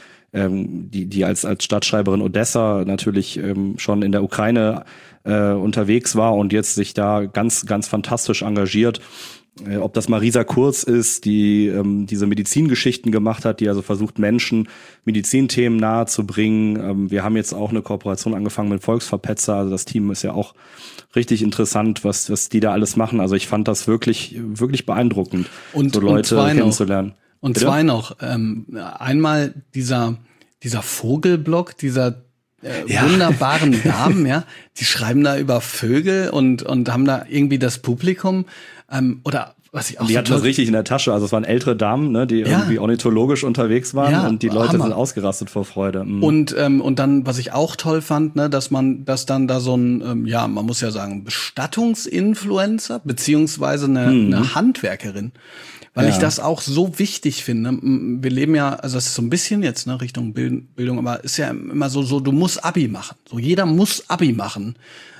die als Stadtschreiberin Odessa natürlich schon in der Ukraine unterwegs war und jetzt sich da ganz, ganz fantastisch engagiert. Ob das Marisa Kurz ist, die diese Medizingeschichten gemacht hat, die also versucht, Menschen Medizinthemen nahe zu bringen. Wir haben jetzt auch eine Kooperation angefangen mit Volksverpetzer. Also das Team ist ja auch richtig interessant, was die da alles machen. Also ich fand das wirklich, wirklich beeindruckend, so Leute kennenzulernen. Und zwei noch. Einmal dieser Vogelblog, dieser wunderbaren Damen, ja, die schreiben da über Vögel und haben da irgendwie das Publikum oder was ich auch die hatten das richtig in der Tasche, also es waren ältere Damen, ne, die irgendwie ornithologisch unterwegs waren und die Leute sind ausgerastet vor Freude. Und dann, was ich auch toll fand, ne, dass dann da so ein, man muss ja sagen, Bestattungsinfluencer beziehungsweise eine Handwerkerin, weil ich das auch so wichtig finde. Wir leben ja, also das ist so ein bisschen jetzt ne, Richtung Bildung, aber ist ja immer so, du musst Abi machen. So jeder muss Abi machen.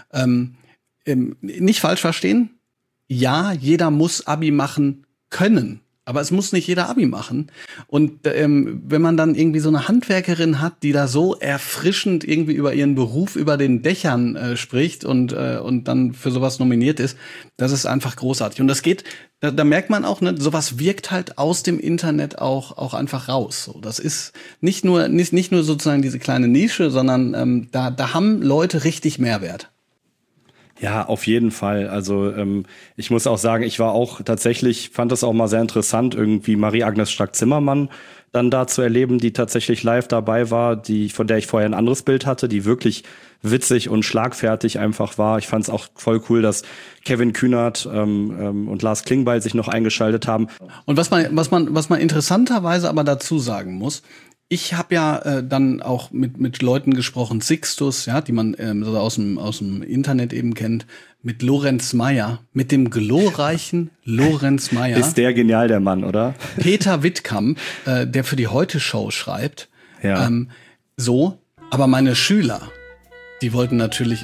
Nicht falsch verstehen. Ja, jeder muss Abi machen können, aber es muss nicht jeder Abi machen. Und wenn man dann irgendwie so eine Handwerkerin hat, die da so erfrischend irgendwie über ihren Beruf über den Dächern spricht und dann für sowas nominiert ist, das ist einfach großartig. Und das geht, da merkt man auch, ne, sowas wirkt halt aus dem Internet auch einfach raus. So, das ist nicht nur sozusagen diese kleine Nische, sondern da haben Leute richtig Mehrwert. Ja, auf jeden Fall. Also ich muss auch sagen, ich war auch tatsächlich, fand das auch mal sehr interessant, irgendwie Marie-Agnes Strack-Zimmermann dann da zu erleben, die tatsächlich live dabei war, von der ich vorher ein anderes Bild hatte, die wirklich witzig und schlagfertig einfach war. Ich fand es auch voll cool, dass Kevin Kühnert und Lars Klingbeil sich noch eingeschaltet haben. Und was man interessanterweise aber dazu sagen muss, ich habe ja dann auch mit Leuten gesprochen, Sixtus, ja, die man so aus dem Internet eben kennt, mit Lorenz Meyer, mit dem glorreichen Lorenz Meyer. Ist der genial, der Mann, oder? Peter Wittkamp, der für die Heute-Show schreibt. Ja. Aber meine Schüler, die wollten natürlich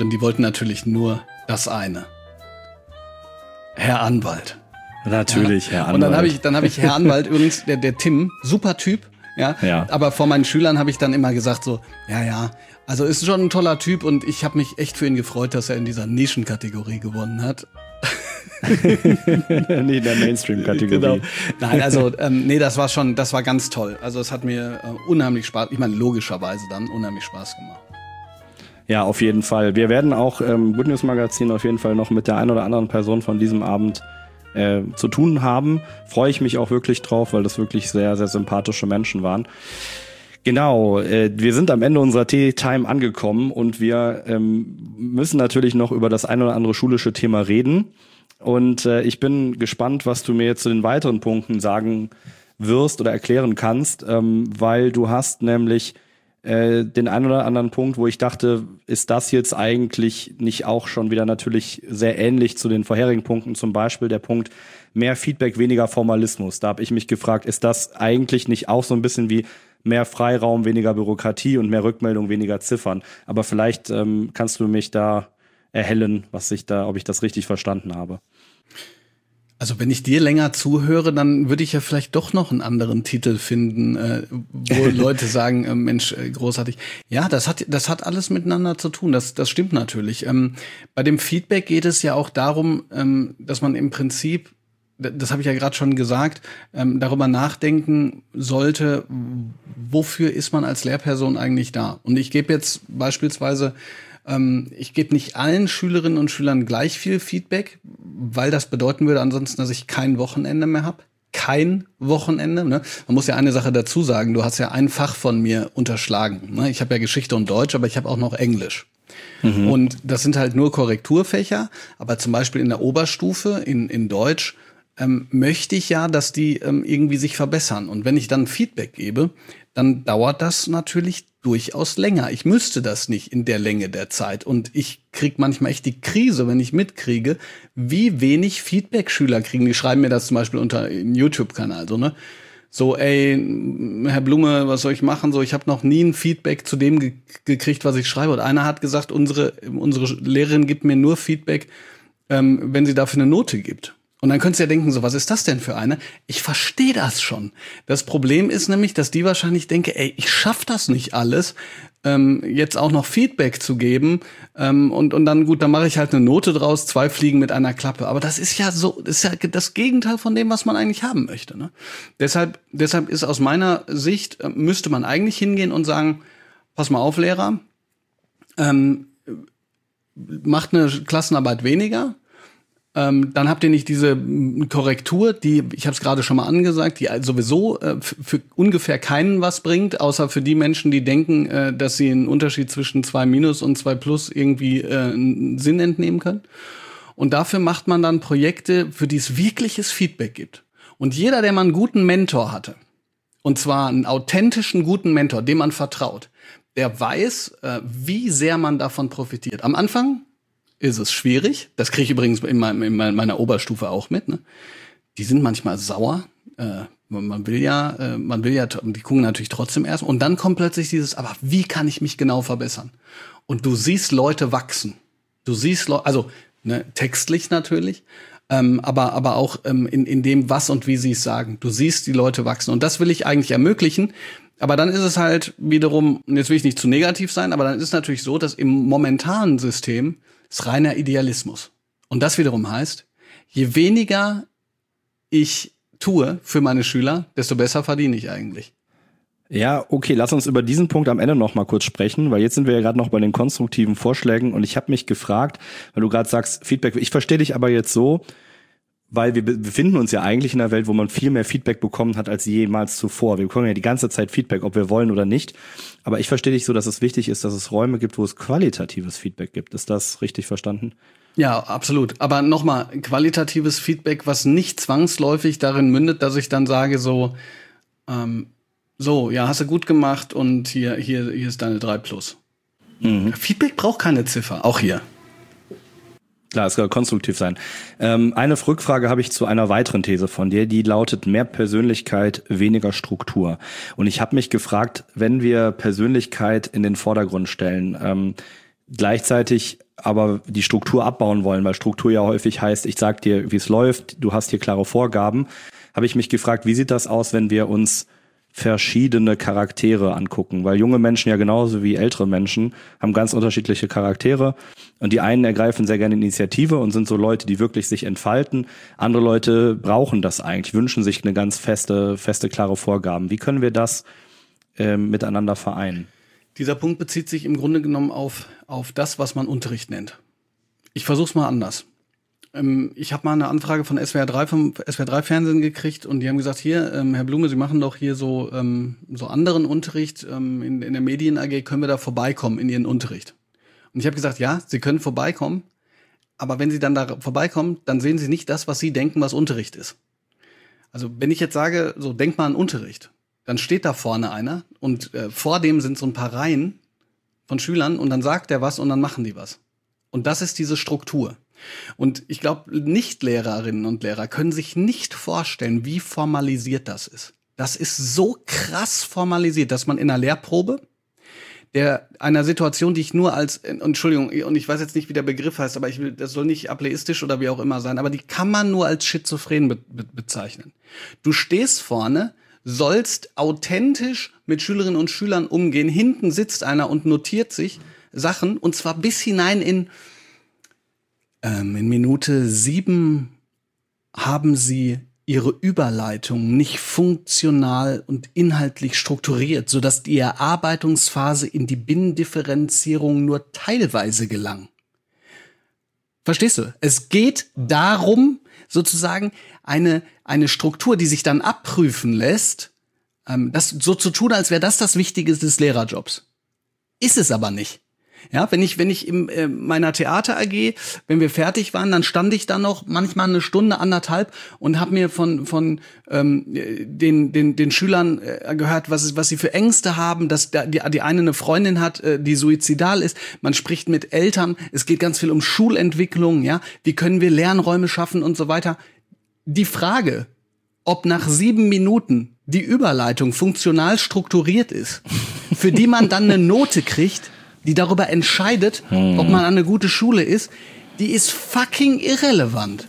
nur das eine. Herr Anwalt. Natürlich, Herr Anwalt. Und dann hab ich Herr Anwalt, übrigens, der Tim, super Typ. Ja, aber vor meinen Schülern habe ich dann immer gesagt so, also ist schon ein toller Typ und ich habe mich echt für ihn gefreut, dass er in dieser Nischenkategorie gewonnen hat. Nicht in der Mainstream-Kategorie. Genau. Nein, also das war ganz toll. Also es hat mir unheimlich Spaß, ich meine logischerweise dann unheimlich Spaß gemacht. Ja, auf jeden Fall. Wir werden auch Good News Magazin auf jeden Fall noch mit der einen oder anderen Person von diesem Abend zu tun haben. Freue ich mich auch wirklich drauf, weil das wirklich sehr, sehr sympathische Menschen waren. Genau, wir sind am Ende unserer Tea-Time angekommen und wir müssen natürlich noch über das ein oder andere schulische Thema reden. Und ich bin gespannt, was du mir jetzt zu den weiteren Punkten sagen wirst oder erklären kannst, weil du hast nämlich den einen oder anderen Punkt, wo ich dachte, ist das jetzt eigentlich nicht auch schon wieder natürlich sehr ähnlich zu den vorherigen Punkten, zum Beispiel der Punkt mehr Feedback, weniger Formalismus. Da habe ich mich gefragt, ist das eigentlich nicht auch so ein bisschen wie mehr Freiraum, weniger Bürokratie und mehr Rückmeldung, weniger Ziffern? Aber vielleicht kannst du mich da erhellen, ob ich das richtig verstanden habe. Also wenn ich dir länger zuhöre, dann würde ich ja vielleicht doch noch einen anderen Titel finden, wo Leute sagen, Mensch, großartig. Ja, das hat alles miteinander zu tun. Das stimmt natürlich. Bei dem Feedback geht es ja auch darum, dass man im Prinzip, das habe ich ja gerade schon gesagt, darüber nachdenken sollte, wofür ist man als Lehrperson eigentlich da? Und ich gebe jetzt beispielsweise ich gebe nicht allen Schülerinnen und Schülern gleich viel Feedback, weil das bedeuten würde ansonsten, dass ich kein Wochenende mehr habe. Kein Wochenende. Ne? Man muss ja eine Sache dazu sagen, du hast ja ein Fach von mir unterschlagen. Ne? Ich habe ja Geschichte und Deutsch, aber ich habe auch noch Englisch. Mhm. Und das sind halt nur Korrekturfächer, aber zum Beispiel in der Oberstufe in Deutsch möchte ich ja, dass die irgendwie sich verbessern. Und wenn ich dann Feedback gebe, dann dauert das natürlich durchaus länger. Ich müsste das nicht in der Länge der Zeit. Und ich krieg manchmal echt die Krise, wenn ich mitkriege, wie wenig Feedback Schüler kriegen. Die schreiben mir das zum Beispiel unter im YouTube-Kanal. So, ey, Herr Blume, was soll ich machen? So, ich habe noch nie ein Feedback zu dem gekriegt, was ich schreibe. Und einer hat gesagt, unsere Lehrerin gibt mir nur Feedback, wenn sie dafür eine Note gibt. Und dann könntest du ja denken, so, was ist das denn für eine? Ich verstehe das schon. Das Problem ist nämlich, dass die wahrscheinlich denke, ey, ich schaff das nicht alles, jetzt auch noch Feedback zu geben. Und dann, gut, dann mache ich halt eine Note draus, 2 Fliegen mit einer Klappe. Aber das ist ja das Gegenteil von dem, was man eigentlich haben möchte. Ne? Deshalb ist aus meiner Sicht, müsste man eigentlich hingehen und sagen, pass mal auf, Lehrer, macht eine Klassenarbeit weniger. Dann habt ihr nicht diese Korrektur, die, ich habe es gerade schon mal angesagt, die sowieso für ungefähr keinen was bringt, außer für die Menschen, die denken, dass sie einen Unterschied zwischen 2 Minus und 2 Plus irgendwie einen Sinn entnehmen können. Und dafür macht man dann Projekte, für die es wirkliches Feedback gibt. Und jeder, der mal einen guten Mentor hatte, und zwar einen authentischen guten Mentor, dem man vertraut, der weiß, wie sehr man davon profitiert. Am Anfang ist es schwierig. Das kriege ich übrigens in meiner Oberstufe auch mit. Ne? Die sind manchmal sauer. Man will ja, die gucken natürlich trotzdem erst. Und dann kommt plötzlich aber wie kann ich mich genau verbessern? Und du siehst Leute wachsen. Du siehst also textlich natürlich, aber auch in dem, was und wie sie es sagen. Du siehst die Leute wachsen. Und das will ich eigentlich ermöglichen. Aber dann ist es halt wiederum, und jetzt will ich nicht zu negativ sein, aber dann ist es natürlich so, dass im momentanen System ist reiner Idealismus. Und das wiederum heißt, je weniger ich tue für meine Schüler, desto besser verdiene ich eigentlich. Ja, okay, lass uns über diesen Punkt am Ende noch mal kurz sprechen, weil jetzt sind wir ja gerade noch bei den konstruktiven Vorschlägen und ich habe mich gefragt, weil du gerade sagst, Feedback, ich verstehe dich aber jetzt so, weil wir befinden uns ja eigentlich in einer Welt, wo man viel mehr Feedback bekommen hat als jemals zuvor. Wir bekommen ja die ganze Zeit Feedback, ob wir wollen oder nicht. Aber ich verstehe dich so, dass es wichtig ist, dass es Räume gibt, wo es qualitatives Feedback gibt. Ist das richtig verstanden? Ja, absolut. Aber nochmal, qualitatives Feedback, was nicht zwangsläufig darin mündet, dass ich dann sage ja, hast du gut gemacht und hier ist deine 3+. Mhm. Feedback braucht keine Ziffer, auch hier. Klar, es soll konstruktiv sein. Eine Rückfrage habe ich zu einer weiteren These von dir, die lautet mehr Persönlichkeit, weniger Struktur. Und ich habe mich gefragt, wenn wir Persönlichkeit in den Vordergrund stellen, gleichzeitig aber die Struktur abbauen wollen, weil Struktur ja häufig heißt, ich sag dir, wie es läuft, du hast hier klare Vorgaben, habe ich mich gefragt, wie sieht das aus, wenn wir uns verschiedene Charaktere angucken, weil junge Menschen ja genauso wie ältere Menschen haben ganz unterschiedliche Charaktere und die einen ergreifen sehr gerne Initiative und sind so Leute, die wirklich sich entfalten. Andere Leute brauchen das eigentlich, wünschen sich eine ganz feste, klare Vorgaben. Wie können wir das miteinander vereinen? Dieser Punkt bezieht sich im Grunde genommen auf das, was man Unterricht nennt. Ich versuch's mal anders. Ich habe mal eine Anfrage von SWR 3 vom SWR 3 Fernsehen gekriegt und die haben gesagt, hier, Herr Blume, Sie machen doch hier so anderen Unterricht in der Medien AG, können wir da vorbeikommen in Ihren Unterricht? Und ich habe gesagt, ja, Sie können vorbeikommen, aber wenn Sie dann da vorbeikommen, dann sehen Sie nicht das, was Sie denken, was Unterricht ist. Also wenn ich jetzt sage, so denk mal an Unterricht, dann steht da vorne einer und vor dem sind so ein paar Reihen von Schülern und dann sagt er was und dann machen die was. Und das ist diese Struktur. Und ich glaube, Nicht-Lehrerinnen und Lehrer können sich nicht vorstellen, wie formalisiert das ist. Das ist so krass formalisiert, dass man in einer Lehrprobe einer Situation, die ich nur als, Entschuldigung, und ich weiß jetzt nicht, wie der Begriff heißt, aber das soll nicht ableistisch oder wie auch immer sein, aber die kann man nur als schizophren bezeichnen. Du stehst vorne, sollst authentisch mit Schülerinnen und Schülern umgehen, hinten sitzt einer und notiert sich Sachen, und zwar bis hinein in Minute 7 haben sie ihre Überleitung nicht funktional und inhaltlich strukturiert, sodass die Erarbeitungsphase in die Binnendifferenzierung nur teilweise gelang. Verstehst du? Es geht darum, sozusagen eine Struktur, die sich dann abprüfen lässt, das so zu tun, als wäre das Wichtige des Lehrerjobs. Ist es aber nicht. Ja, wenn ich in meiner Theater AG, wenn wir fertig waren, dann stand ich da noch manchmal eine Stunde, anderthalb und habe mir von den Schülern gehört, was sie für Ängste haben, dass die eine eine Freundin hat, die suizidal ist. Man spricht mit Eltern, es geht ganz viel um Schulentwicklung, ja, wie können wir Lernräume schaffen und so weiter. Die Frage, ob nach 7 Minuten die Überleitung funktional strukturiert ist, für die man dann eine Note kriegt, die darüber entscheidet, ob man an eine gute Schule ist, die ist fucking irrelevant.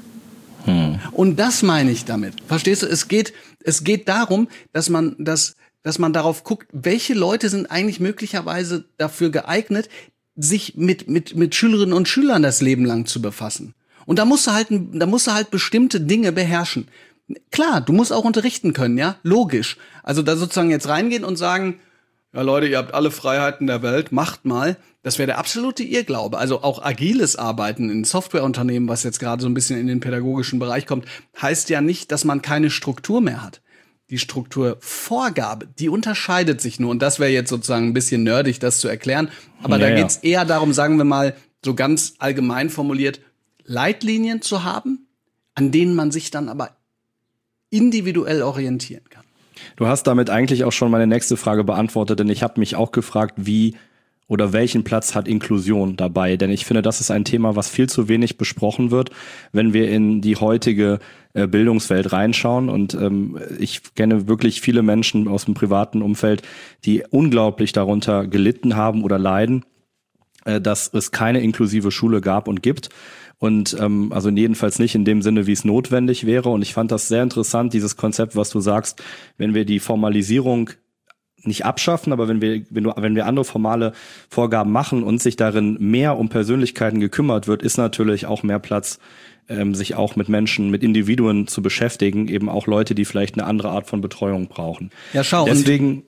Und das meine ich damit. Verstehst du? Es geht darum, dass man darauf guckt, welche Leute sind eigentlich möglicherweise dafür geeignet, sich mit Schülerinnen und Schülern das Leben lang zu befassen. Und da musst du halt bestimmte Dinge beherrschen. Klar, du musst auch unterrichten können, ja? Logisch. Also da sozusagen jetzt reingehen und sagen, ja Leute, ihr habt alle Freiheiten der Welt, macht mal. Das wäre der absolute Irrglaube. Also auch agiles Arbeiten in Softwareunternehmen, was jetzt gerade so ein bisschen in den pädagogischen Bereich kommt, heißt ja nicht, dass man keine Struktur mehr hat. Die Strukturvorgabe, die unterscheidet sich nur. Und das wäre jetzt sozusagen ein bisschen nerdig, das zu erklären. Aber da geht's eher darum, sagen wir mal, so ganz allgemein formuliert, Leitlinien zu haben, an denen man sich dann aber individuell orientieren kann. Du hast damit eigentlich auch schon meine nächste Frage beantwortet, denn ich habe mich auch gefragt, wie oder welchen Platz hat Inklusion dabei? Denn ich finde, das ist ein Thema, was viel zu wenig besprochen wird, wenn wir in die heutige Bildungswelt reinschauen. Und ich kenne wirklich viele Menschen aus dem privaten Umfeld, die unglaublich darunter gelitten haben oder leiden, dass es keine inklusive Schule gab und gibt. Und also jedenfalls nicht in dem Sinne, wie es notwendig wäre. Und ich fand das sehr interessant, dieses Konzept, was du sagst, wenn wir die Formalisierung nicht abschaffen, aber wenn wir andere formale Vorgaben machen und sich darin mehr um Persönlichkeiten gekümmert wird, ist natürlich auch mehr Platz, sich auch mit Menschen, mit Individuen zu beschäftigen, eben auch Leute, die vielleicht eine andere Art von Betreuung brauchen. Ja, schau, deswegen,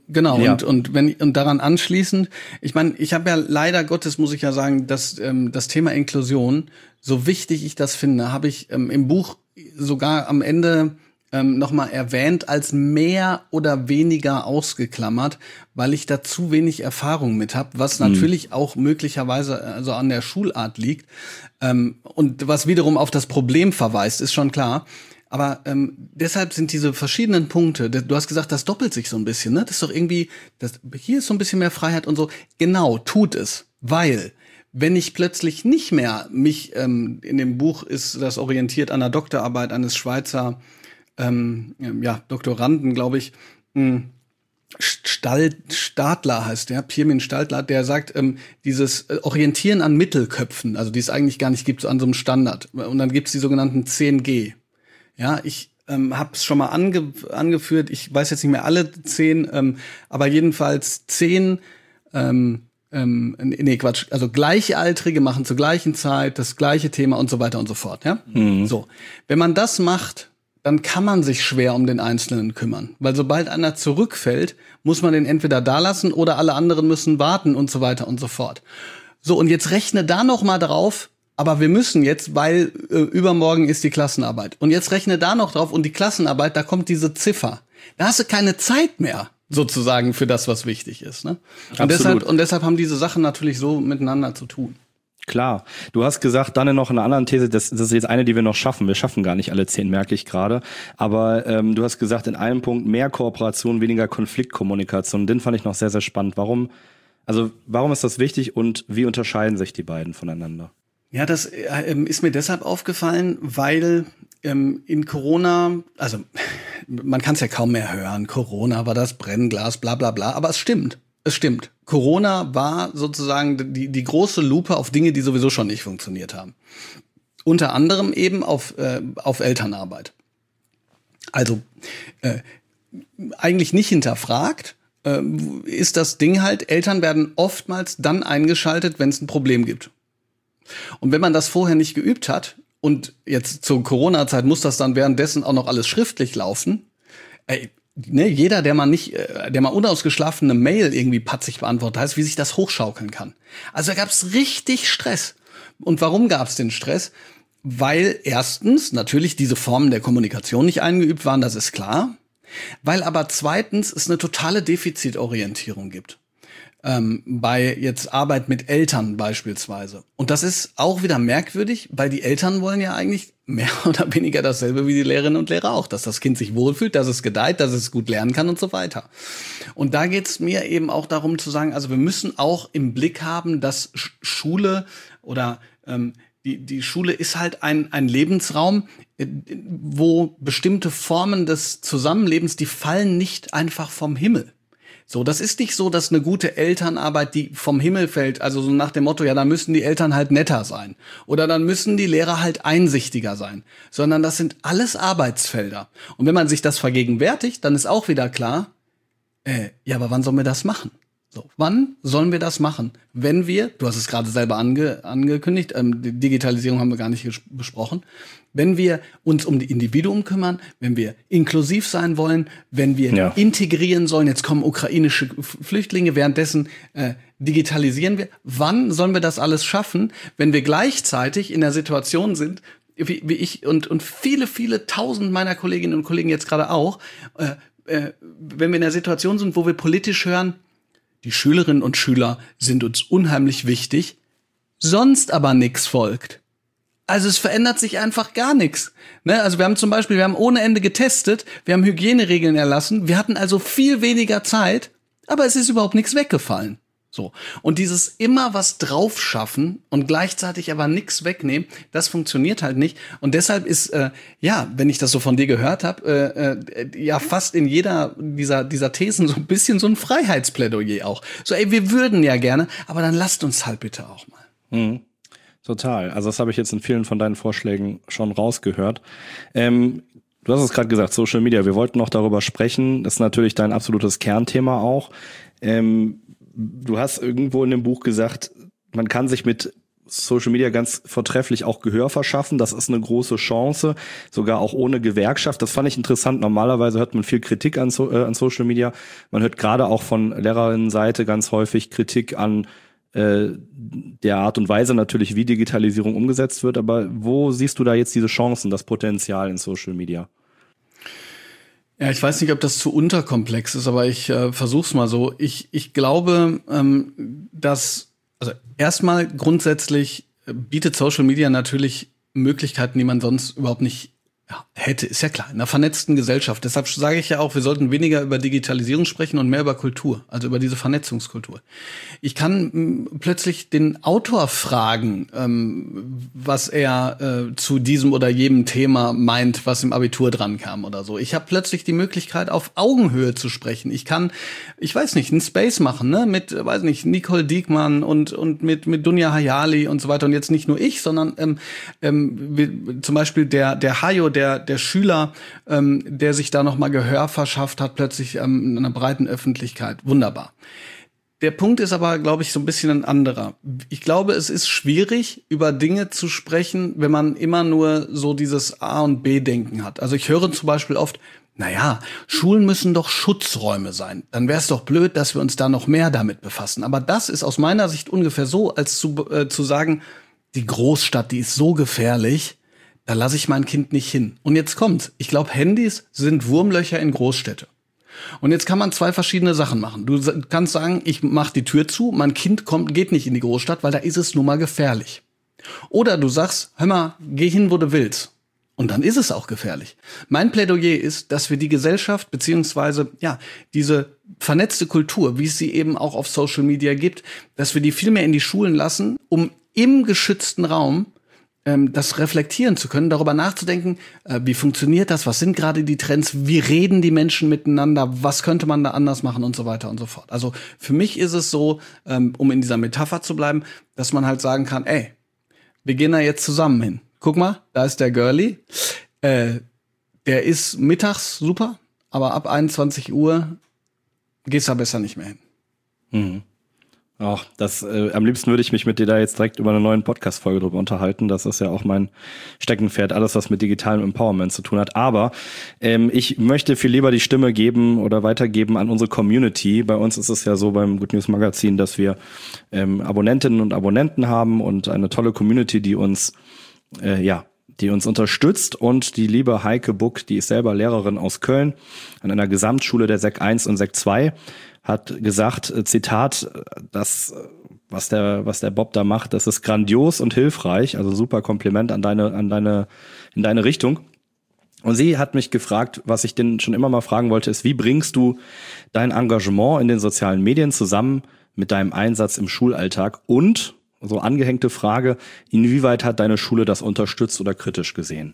und daran anschließend, ich meine, ich habe ja leider Gottes, muss ich ja sagen, dass das Thema Inklusion, so wichtig ich das finde, habe ich im Buch sogar am Ende nochmal erwähnt, als mehr oder weniger ausgeklammert, weil ich da zu wenig Erfahrung mit habe, was natürlich auch möglicherweise also an der Schulart liegt und was wiederum auf das Problem verweist, ist schon klar. Aber deshalb sind diese verschiedenen Punkte, du hast gesagt, das doppelt sich so ein bisschen, ne? Das ist doch irgendwie, hier ist so ein bisschen mehr Freiheit und so. Genau, tut es, weil wenn ich plötzlich nicht mehr mich, in dem Buch ist das orientiert an der Doktorarbeit eines Schweizer Doktoranden, glaube ich, Stadler heißt der, Pirmin Stadler, der sagt, dieses Orientieren an Mittelköpfen, also die es eigentlich gar nicht gibt, so an so einem Standard. Und dann gibt's die sogenannten 10G. Ja, ich habe es schon mal angeführt, ich weiß jetzt nicht mehr alle 10, aber jedenfalls 10 also Gleichaltrige machen zur gleichen Zeit das gleiche Thema und so weiter und so fort, ja? So. Wenn man das macht, dann kann man sich schwer um den Einzelnen kümmern. Weil sobald einer zurückfällt, muss man den entweder da lassen oder alle anderen müssen warten und so weiter und so fort. So, und jetzt rechne da noch mal drauf, aber wir müssen jetzt, weil übermorgen ist die Klassenarbeit. Und jetzt rechne da noch drauf und die Klassenarbeit, da kommt diese Ziffer. Da hast du keine Zeit mehr, sozusagen, für das, was wichtig ist. Ne? Und deshalb haben diese Sachen natürlich so miteinander zu tun. Klar. Du hast gesagt, dann noch in einer anderen These, das ist jetzt eine, die wir noch schaffen. Wir schaffen gar nicht alle 10, merke ich gerade. Aber du hast gesagt, in einem Punkt mehr Kooperation, weniger Konfliktkommunikation. Den fand ich noch sehr, sehr spannend. Warum ist das wichtig und wie unterscheiden sich die beiden voneinander? Ja, das ist mir deshalb aufgefallen, weil in Corona, also man kann es ja kaum mehr hören, Corona war das Brennglas, bla bla bla, aber es stimmt. es stimmt. Corona war sozusagen die große Lupe auf Dinge, die sowieso schon nicht funktioniert haben. Unter anderem eben auf Elternarbeit. Also eigentlich nicht hinterfragt ist das Ding halt, Eltern werden oftmals dann eingeschaltet, wenn es ein Problem gibt. Und wenn man das vorher nicht geübt hat, und jetzt zur Corona-Zeit muss das dann währenddessen auch noch alles schriftlich laufen, jeder, der mal unausgeschlafen eine Mail irgendwie patzig beantwortet, heißt, wie sich das hochschaukeln kann. Also da gab's richtig Stress. Und warum gab's den Stress? Weil erstens natürlich diese Formen der Kommunikation nicht eingeübt waren, das ist klar. Weil aber zweitens es eine totale Defizitorientierung gibt. Bei jetzt Arbeit mit Eltern beispielsweise. Und das ist auch wieder merkwürdig, weil die Eltern wollen ja eigentlich mehr oder weniger dasselbe wie die Lehrerinnen und Lehrer auch, dass das Kind sich wohlfühlt, dass es gedeiht, dass es gut lernen kann und so weiter. Und da geht's mir eben auch darum zu sagen, also wir müssen auch im Blick haben, dass Schule oder die Schule ist halt ein Lebensraum, wo bestimmte Formen des Zusammenlebens, die fallen nicht einfach vom Himmel. So, das ist nicht so, dass eine gute Elternarbeit, die vom Himmel fällt, also so nach dem Motto, ja, dann müssen die Eltern halt netter sein oder dann müssen die Lehrer halt einsichtiger sein, sondern das sind alles Arbeitsfelder. Und wenn man sich das vergegenwärtigt, dann ist auch wieder klar, ja, aber wann sollen wir das machen? So, wann sollen wir das machen? Wenn wir, du hast es gerade selber angekündigt, die Digitalisierung haben wir gar nicht besprochen, wenn wir uns um die Individuum kümmern, wenn wir inklusiv sein wollen, wenn wir integrieren sollen, jetzt kommen ukrainische Flüchtlinge, währenddessen digitalisieren wir. Wann sollen wir das alles schaffen, wenn wir gleichzeitig in der Situation sind, wie ich und viele, viele tausend meiner Kolleginnen und Kollegen jetzt gerade auch, wenn wir in der Situation sind, wo wir politisch hören, die Schülerinnen und Schüler sind uns unheimlich wichtig, sonst aber nichts folgt. Also es verändert sich einfach gar nichts. Ne? Also wir haben ohne Ende getestet, wir haben Hygieneregeln erlassen, wir hatten also viel weniger Zeit, aber es ist überhaupt nichts weggefallen. So. Und dieses immer was drauf schaffen und gleichzeitig aber nichts wegnehmen, das funktioniert halt nicht. Und deshalb ist, wenn ich das so von dir gehört habe, fast in jeder dieser Thesen so ein bisschen so ein Freiheitsplädoyer auch. So, wir würden ja gerne, aber dann lasst uns halt bitte auch mal. Mhm. Total. Also das habe ich jetzt in vielen von deinen Vorschlägen schon rausgehört. Du hast es gerade gesagt, Social Media. Wir wollten noch darüber sprechen. Das ist natürlich dein absolutes Kernthema auch. Du hast irgendwo in dem Buch gesagt, man kann sich mit Social Media ganz vortrefflich auch Gehör verschaffen. Das ist eine große Chance, sogar auch ohne Gewerkschaft. Das fand ich interessant. Normalerweise hört man viel Kritik an Social Media. Man hört gerade auch von Lehrerinnenseite ganz häufig Kritik an der Art und Weise natürlich, wie Digitalisierung umgesetzt wird. Aber wo siehst du da jetzt diese Chancen, das Potenzial in Social Media? Ja, ich weiß nicht, ob das zu unterkomplex ist, aber ich versuch's mal so. Ich glaube, dass, also erstmal grundsätzlich bietet Social Media natürlich Möglichkeiten, die man sonst überhaupt nicht hätte. Ist ja klar, in einer vernetzten Gesellschaft. Deshalb sage ich ja auch, wir sollten weniger über Digitalisierung sprechen und mehr über Kultur, also über diese Vernetzungskultur. Ich kann plötzlich den Autor fragen, was er zu diesem oder jenem Thema meint, was im Abitur dran kam oder so. Ich habe plötzlich die Möglichkeit, auf Augenhöhe zu sprechen. Ich kann, ich weiß nicht, einen Space machen, ne, mit, weiß nicht, Nicole Diekmann und mit Dunja Hayali und so weiter. Und jetzt nicht nur ich, sondern zum Beispiel der Hayo, der Schüler, der sich da nochmal Gehör verschafft hat, plötzlich in einer breiten Öffentlichkeit. Wunderbar. Der Punkt ist aber, glaube ich, so ein bisschen ein anderer. Ich glaube, es ist schwierig, über Dinge zu sprechen, wenn man immer nur so dieses A- und B-Denken hat. Also ich höre zum Beispiel oft, naja, Schulen müssen doch Schutzräume sein. Dann wäre es doch blöd, dass wir uns da noch mehr damit befassen. Aber das ist aus meiner Sicht ungefähr so, als zu sagen, die Großstadt, die ist so gefährlich, da lasse ich mein Kind nicht hin. Und jetzt kommt's. Ich glaube, Handys sind Wurmlöcher in Großstädte. Und jetzt kann man zwei verschiedene Sachen machen. Du kannst sagen, ich mache die Tür zu, mein Kind geht nicht in die Großstadt, weil da ist es nun mal gefährlich. Oder du sagst, hör mal, geh hin, wo du willst. Und dann ist es auch gefährlich. Mein Plädoyer ist, dass wir die Gesellschaft beziehungsweise diese vernetzte Kultur, wie es sie eben auch auf Social Media gibt, dass wir die viel mehr in die Schulen lassen, um im geschützten Raum das reflektieren zu können, darüber nachzudenken, wie funktioniert das, was sind gerade die Trends, wie reden die Menschen miteinander, was könnte man da anders machen und so weiter und so fort. Also für mich ist es so, um in dieser Metapher zu bleiben, dass man halt sagen kann, ey, wir gehen da jetzt zusammen hin. Guck mal, da ist der Girlie, der ist mittags super, aber ab 21 Uhr gehst du da besser nicht mehr hin. Mhm. Ach, am liebsten würde ich mich mit dir da jetzt direkt über eine neue Podcast-Folge drüber unterhalten. Das ist ja auch mein Steckenpferd, alles was mit digitalem Empowerment zu tun hat. Aber ich möchte viel lieber die Stimme geben oder weitergeben an unsere Community. Bei uns ist es ja so beim Good News Magazin, dass wir Abonnentinnen und Abonnenten haben und eine tolle Community, die uns unterstützt. Und die liebe Heike Buck, die ist selber Lehrerin aus Köln an einer Gesamtschule der Sek 1 und Sek 2, hat gesagt, Zitat, das, was der Bob da macht, das ist grandios und hilfreich, also super Kompliment in deine Richtung. Und sie hat mich gefragt, was ich denn schon immer mal fragen wollte, ist, wie bringst du dein Engagement in den sozialen Medien zusammen mit deinem Einsatz im Schulalltag? Und, so angehängte Frage, inwieweit hat deine Schule das unterstützt oder kritisch gesehen?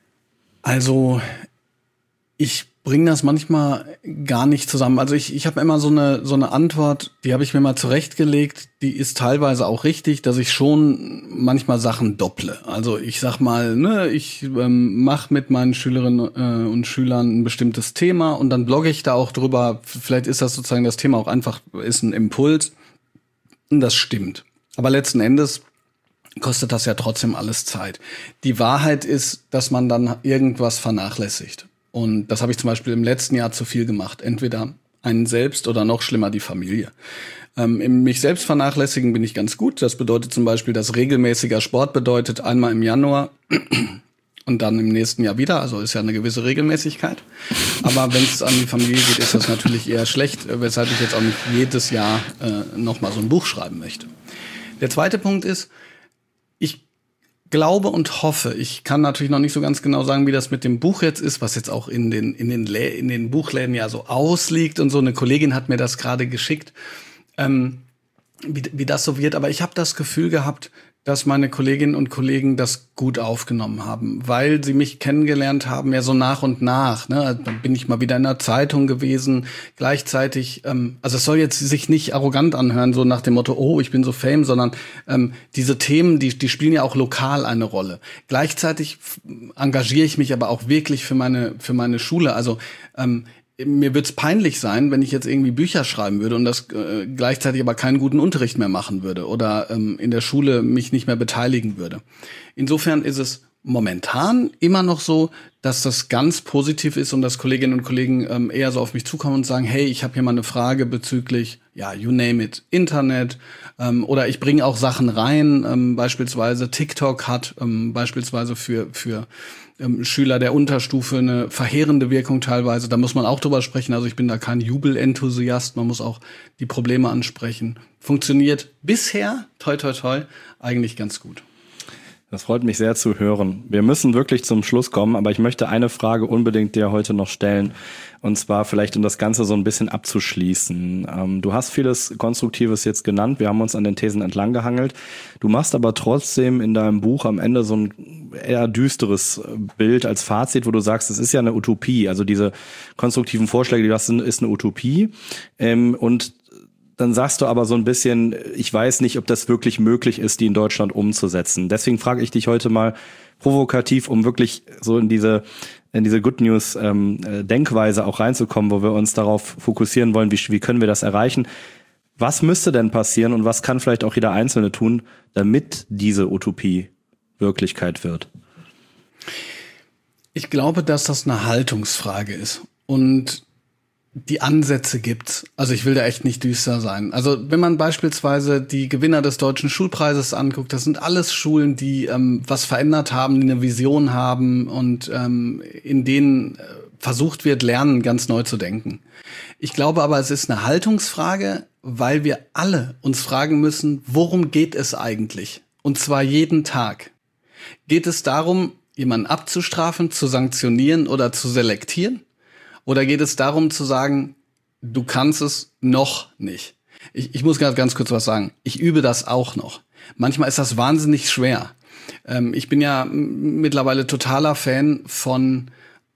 Also, ich bringe das manchmal gar nicht zusammen. Also ich habe immer so eine Antwort, die habe ich mir mal zurechtgelegt, die ist teilweise auch richtig, dass ich schon manchmal Sachen dopple. Also ich sag mal, ich mache mit meinen Schülerinnen und Schülern ein bestimmtes Thema und dann blogge ich da auch drüber. Vielleicht ist das sozusagen das Thema auch einfach, ist ein Impuls. Und das stimmt. Aber letzten Endes kostet das ja trotzdem alles Zeit. Die Wahrheit ist, dass man dann irgendwas vernachlässigt. Und das habe ich zum Beispiel im letzten Jahr zu viel gemacht. Entweder einen selbst oder noch schlimmer die Familie. Im mich selbst vernachlässigen bin ich ganz gut. Das bedeutet zum Beispiel, dass regelmäßiger Sport bedeutet einmal im Januar und dann im nächsten Jahr wieder. Also ist ja eine gewisse Regelmäßigkeit. Aber wenn es an die Familie geht, ist das natürlich eher schlecht, weshalb ich jetzt auch nicht jedes Jahr nochmal so ein Buch schreiben möchte. Der zweite Punkt ist, ich glaube und hoffe, ich kann natürlich noch nicht so ganz genau sagen, wie das mit dem Buch jetzt ist, was jetzt auch in den Buchläden ja so ausliegt und so. Eine Kollegin hat mir das gerade geschickt, wie das so wird. Aber ich habe das Gefühl gehabt, dass meine Kolleginnen und Kollegen das gut aufgenommen haben, weil sie mich kennengelernt haben, ja so nach und nach. Ne? Dann bin ich mal wieder in der Zeitung gewesen, gleichzeitig, also es soll jetzt sich nicht arrogant anhören, so nach dem Motto, oh, ich bin so fame, sondern diese Themen, die spielen ja auch lokal eine Rolle. Gleichzeitig engagiere ich mich aber auch wirklich für meine Schule, also mir wird's peinlich sein, wenn ich jetzt irgendwie Bücher schreiben würde und das gleichzeitig aber keinen guten Unterricht mehr machen würde oder in der Schule mich nicht mehr beteiligen würde. Insofern ist es momentan immer noch so, dass das ganz positiv ist und dass Kolleginnen und Kollegen eher so auf mich zukommen und sagen, hey, ich habe hier mal eine Frage bezüglich, ja, you name it, Internet, oder ich bringe auch Sachen rein, beispielsweise TikTok hat beispielsweise für Schüler der Unterstufe eine verheerende Wirkung teilweise. Da muss man auch drüber sprechen. Also ich bin da kein Jubelenthusiast. Man muss auch die Probleme ansprechen. Funktioniert bisher, toi, toi, toi, eigentlich ganz gut. Das freut mich sehr zu hören. Wir müssen wirklich zum Schluss kommen, aber ich möchte eine Frage unbedingt dir heute noch stellen. Und zwar vielleicht, um das Ganze so ein bisschen abzuschließen. Du hast vieles Konstruktives jetzt genannt. Wir haben uns an den Thesen entlang gehangelt. Du machst aber trotzdem in deinem Buch am Ende so ein eher düsteres Bild als Fazit, wo du sagst, es ist ja eine Utopie. Also diese konstruktiven Vorschläge, die du hast, ist eine Utopie. Und dann sagst du aber so ein bisschen, ich weiß nicht, ob das wirklich möglich ist, die in Deutschland umzusetzen. Deswegen frage ich dich heute mal provokativ, um wirklich so in diese Good News Denkweise auch reinzukommen, wo wir uns darauf fokussieren wollen, wie können wir das erreichen. Was müsste denn passieren und was kann vielleicht auch jeder Einzelne tun, damit diese Utopie Wirklichkeit wird? Ich glaube, dass das eine Haltungsfrage ist und die Ansätze gibt's. Also ich will da echt nicht düster sein. Also wenn man beispielsweise die Gewinner des Deutschen Schulpreises anguckt, das sind alles Schulen, die was verändert haben, die eine Vision haben und in denen versucht wird, Lernen ganz neu zu denken. Ich glaube aber, es ist eine Haltungsfrage, weil wir alle uns fragen müssen, worum geht es eigentlich? Und zwar jeden Tag. Geht es darum, jemanden abzustrafen, zu sanktionieren oder zu selektieren? Oder geht es darum zu sagen, du kannst es noch nicht? Ich muss ganz kurz was sagen. Ich übe das auch noch. Manchmal ist das wahnsinnig schwer. Ich bin ja mittlerweile totaler Fan von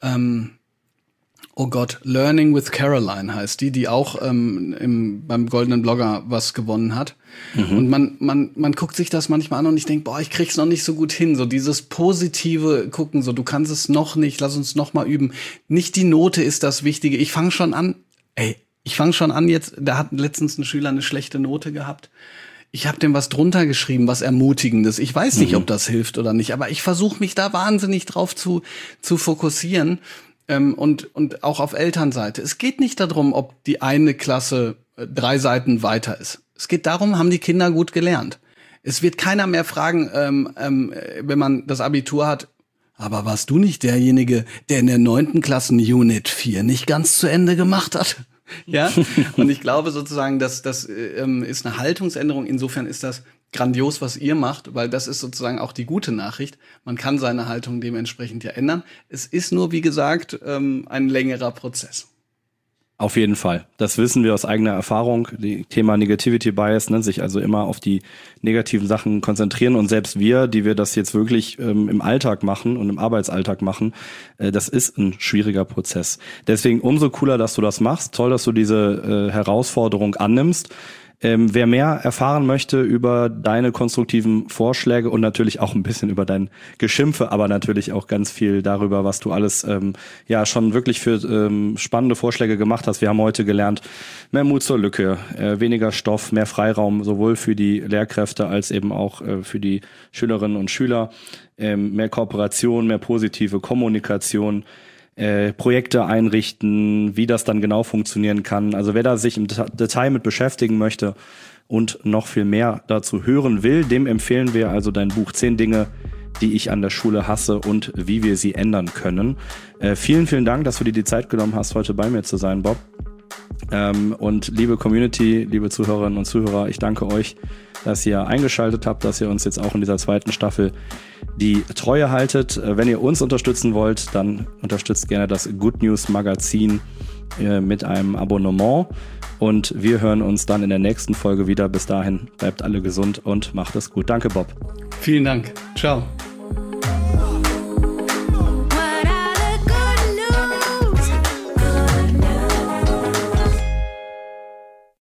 Learning with Caroline heißt die auch beim Goldenen Blogger was gewonnen hat. Und man guckt sich das manchmal an und ich denke, ich krieg's noch nicht so gut hin. So dieses positive Gucken, so du kannst es noch nicht, lass uns noch mal üben. Nicht die Note ist das Wichtige. Ich fange schon an jetzt, da hat letztens ein Schüler eine schlechte Note gehabt. Ich habe dem was drunter geschrieben, was Ermutigendes. Ich weiß nicht, ob das hilft oder nicht, aber ich versuche mich da wahnsinnig drauf zu fokussieren. Und auch auf Elternseite. Es geht nicht darum, ob die eine Klasse 3 Seiten weiter ist. Es geht darum, haben die Kinder gut gelernt. Es wird keiner mehr fragen, wenn man das Abitur hat, aber warst du nicht derjenige, der in der 9. Klassen Unit 4 nicht ganz zu Ende gemacht hat? Ja? Und ich glaube sozusagen, dass das ist eine Haltungsänderung. Insofern ist das grandios, was ihr macht, weil das ist sozusagen auch die gute Nachricht. Man kann seine Haltung dementsprechend ja ändern. Es ist nur, wie gesagt, ein längerer Prozess. Auf jeden Fall. Das wissen wir aus eigener Erfahrung. Die Thema Negativity Bias, ne, sich also immer auf die negativen Sachen konzentrieren. Und selbst wir, die wir das jetzt wirklich im Alltag machen und im Arbeitsalltag machen, das ist ein schwieriger Prozess. Deswegen umso cooler, dass du das machst. Toll, dass du diese Herausforderung annimmst. Wer mehr erfahren möchte über deine konstruktiven Vorschläge und natürlich auch ein bisschen über dein Geschimpfe, aber natürlich auch ganz viel darüber, was du alles schon wirklich für spannende Vorschläge gemacht hast. Wir haben heute gelernt, mehr Mut zur Lücke, weniger Stoff, mehr Freiraum, sowohl für die Lehrkräfte als eben auch für die Schülerinnen und Schüler, mehr Kooperation, mehr positive Kommunikation, Projekte einrichten, wie das dann genau funktionieren kann. Also wer da sich im Detail mit beschäftigen möchte und noch viel mehr dazu hören will, dem empfehlen wir also dein Buch 10 Dinge, die ich an der Schule hasse und wie wir sie ändern können. Vielen, vielen Dank, dass du dir die Zeit genommen hast, heute bei mir zu sein, Bob. Und liebe Community, liebe Zuhörerinnen und Zuhörer, ich danke euch, dass ihr eingeschaltet habt, dass ihr uns jetzt auch in dieser 2. Staffel die Treue haltet. Wenn ihr uns unterstützen wollt, dann unterstützt gerne das Good News Magazin mit einem Abonnement. Und wir hören uns dann in der nächsten Folge wieder. Bis dahin bleibt alle gesund und macht es gut. Danke, Bob. Vielen Dank. Ciao.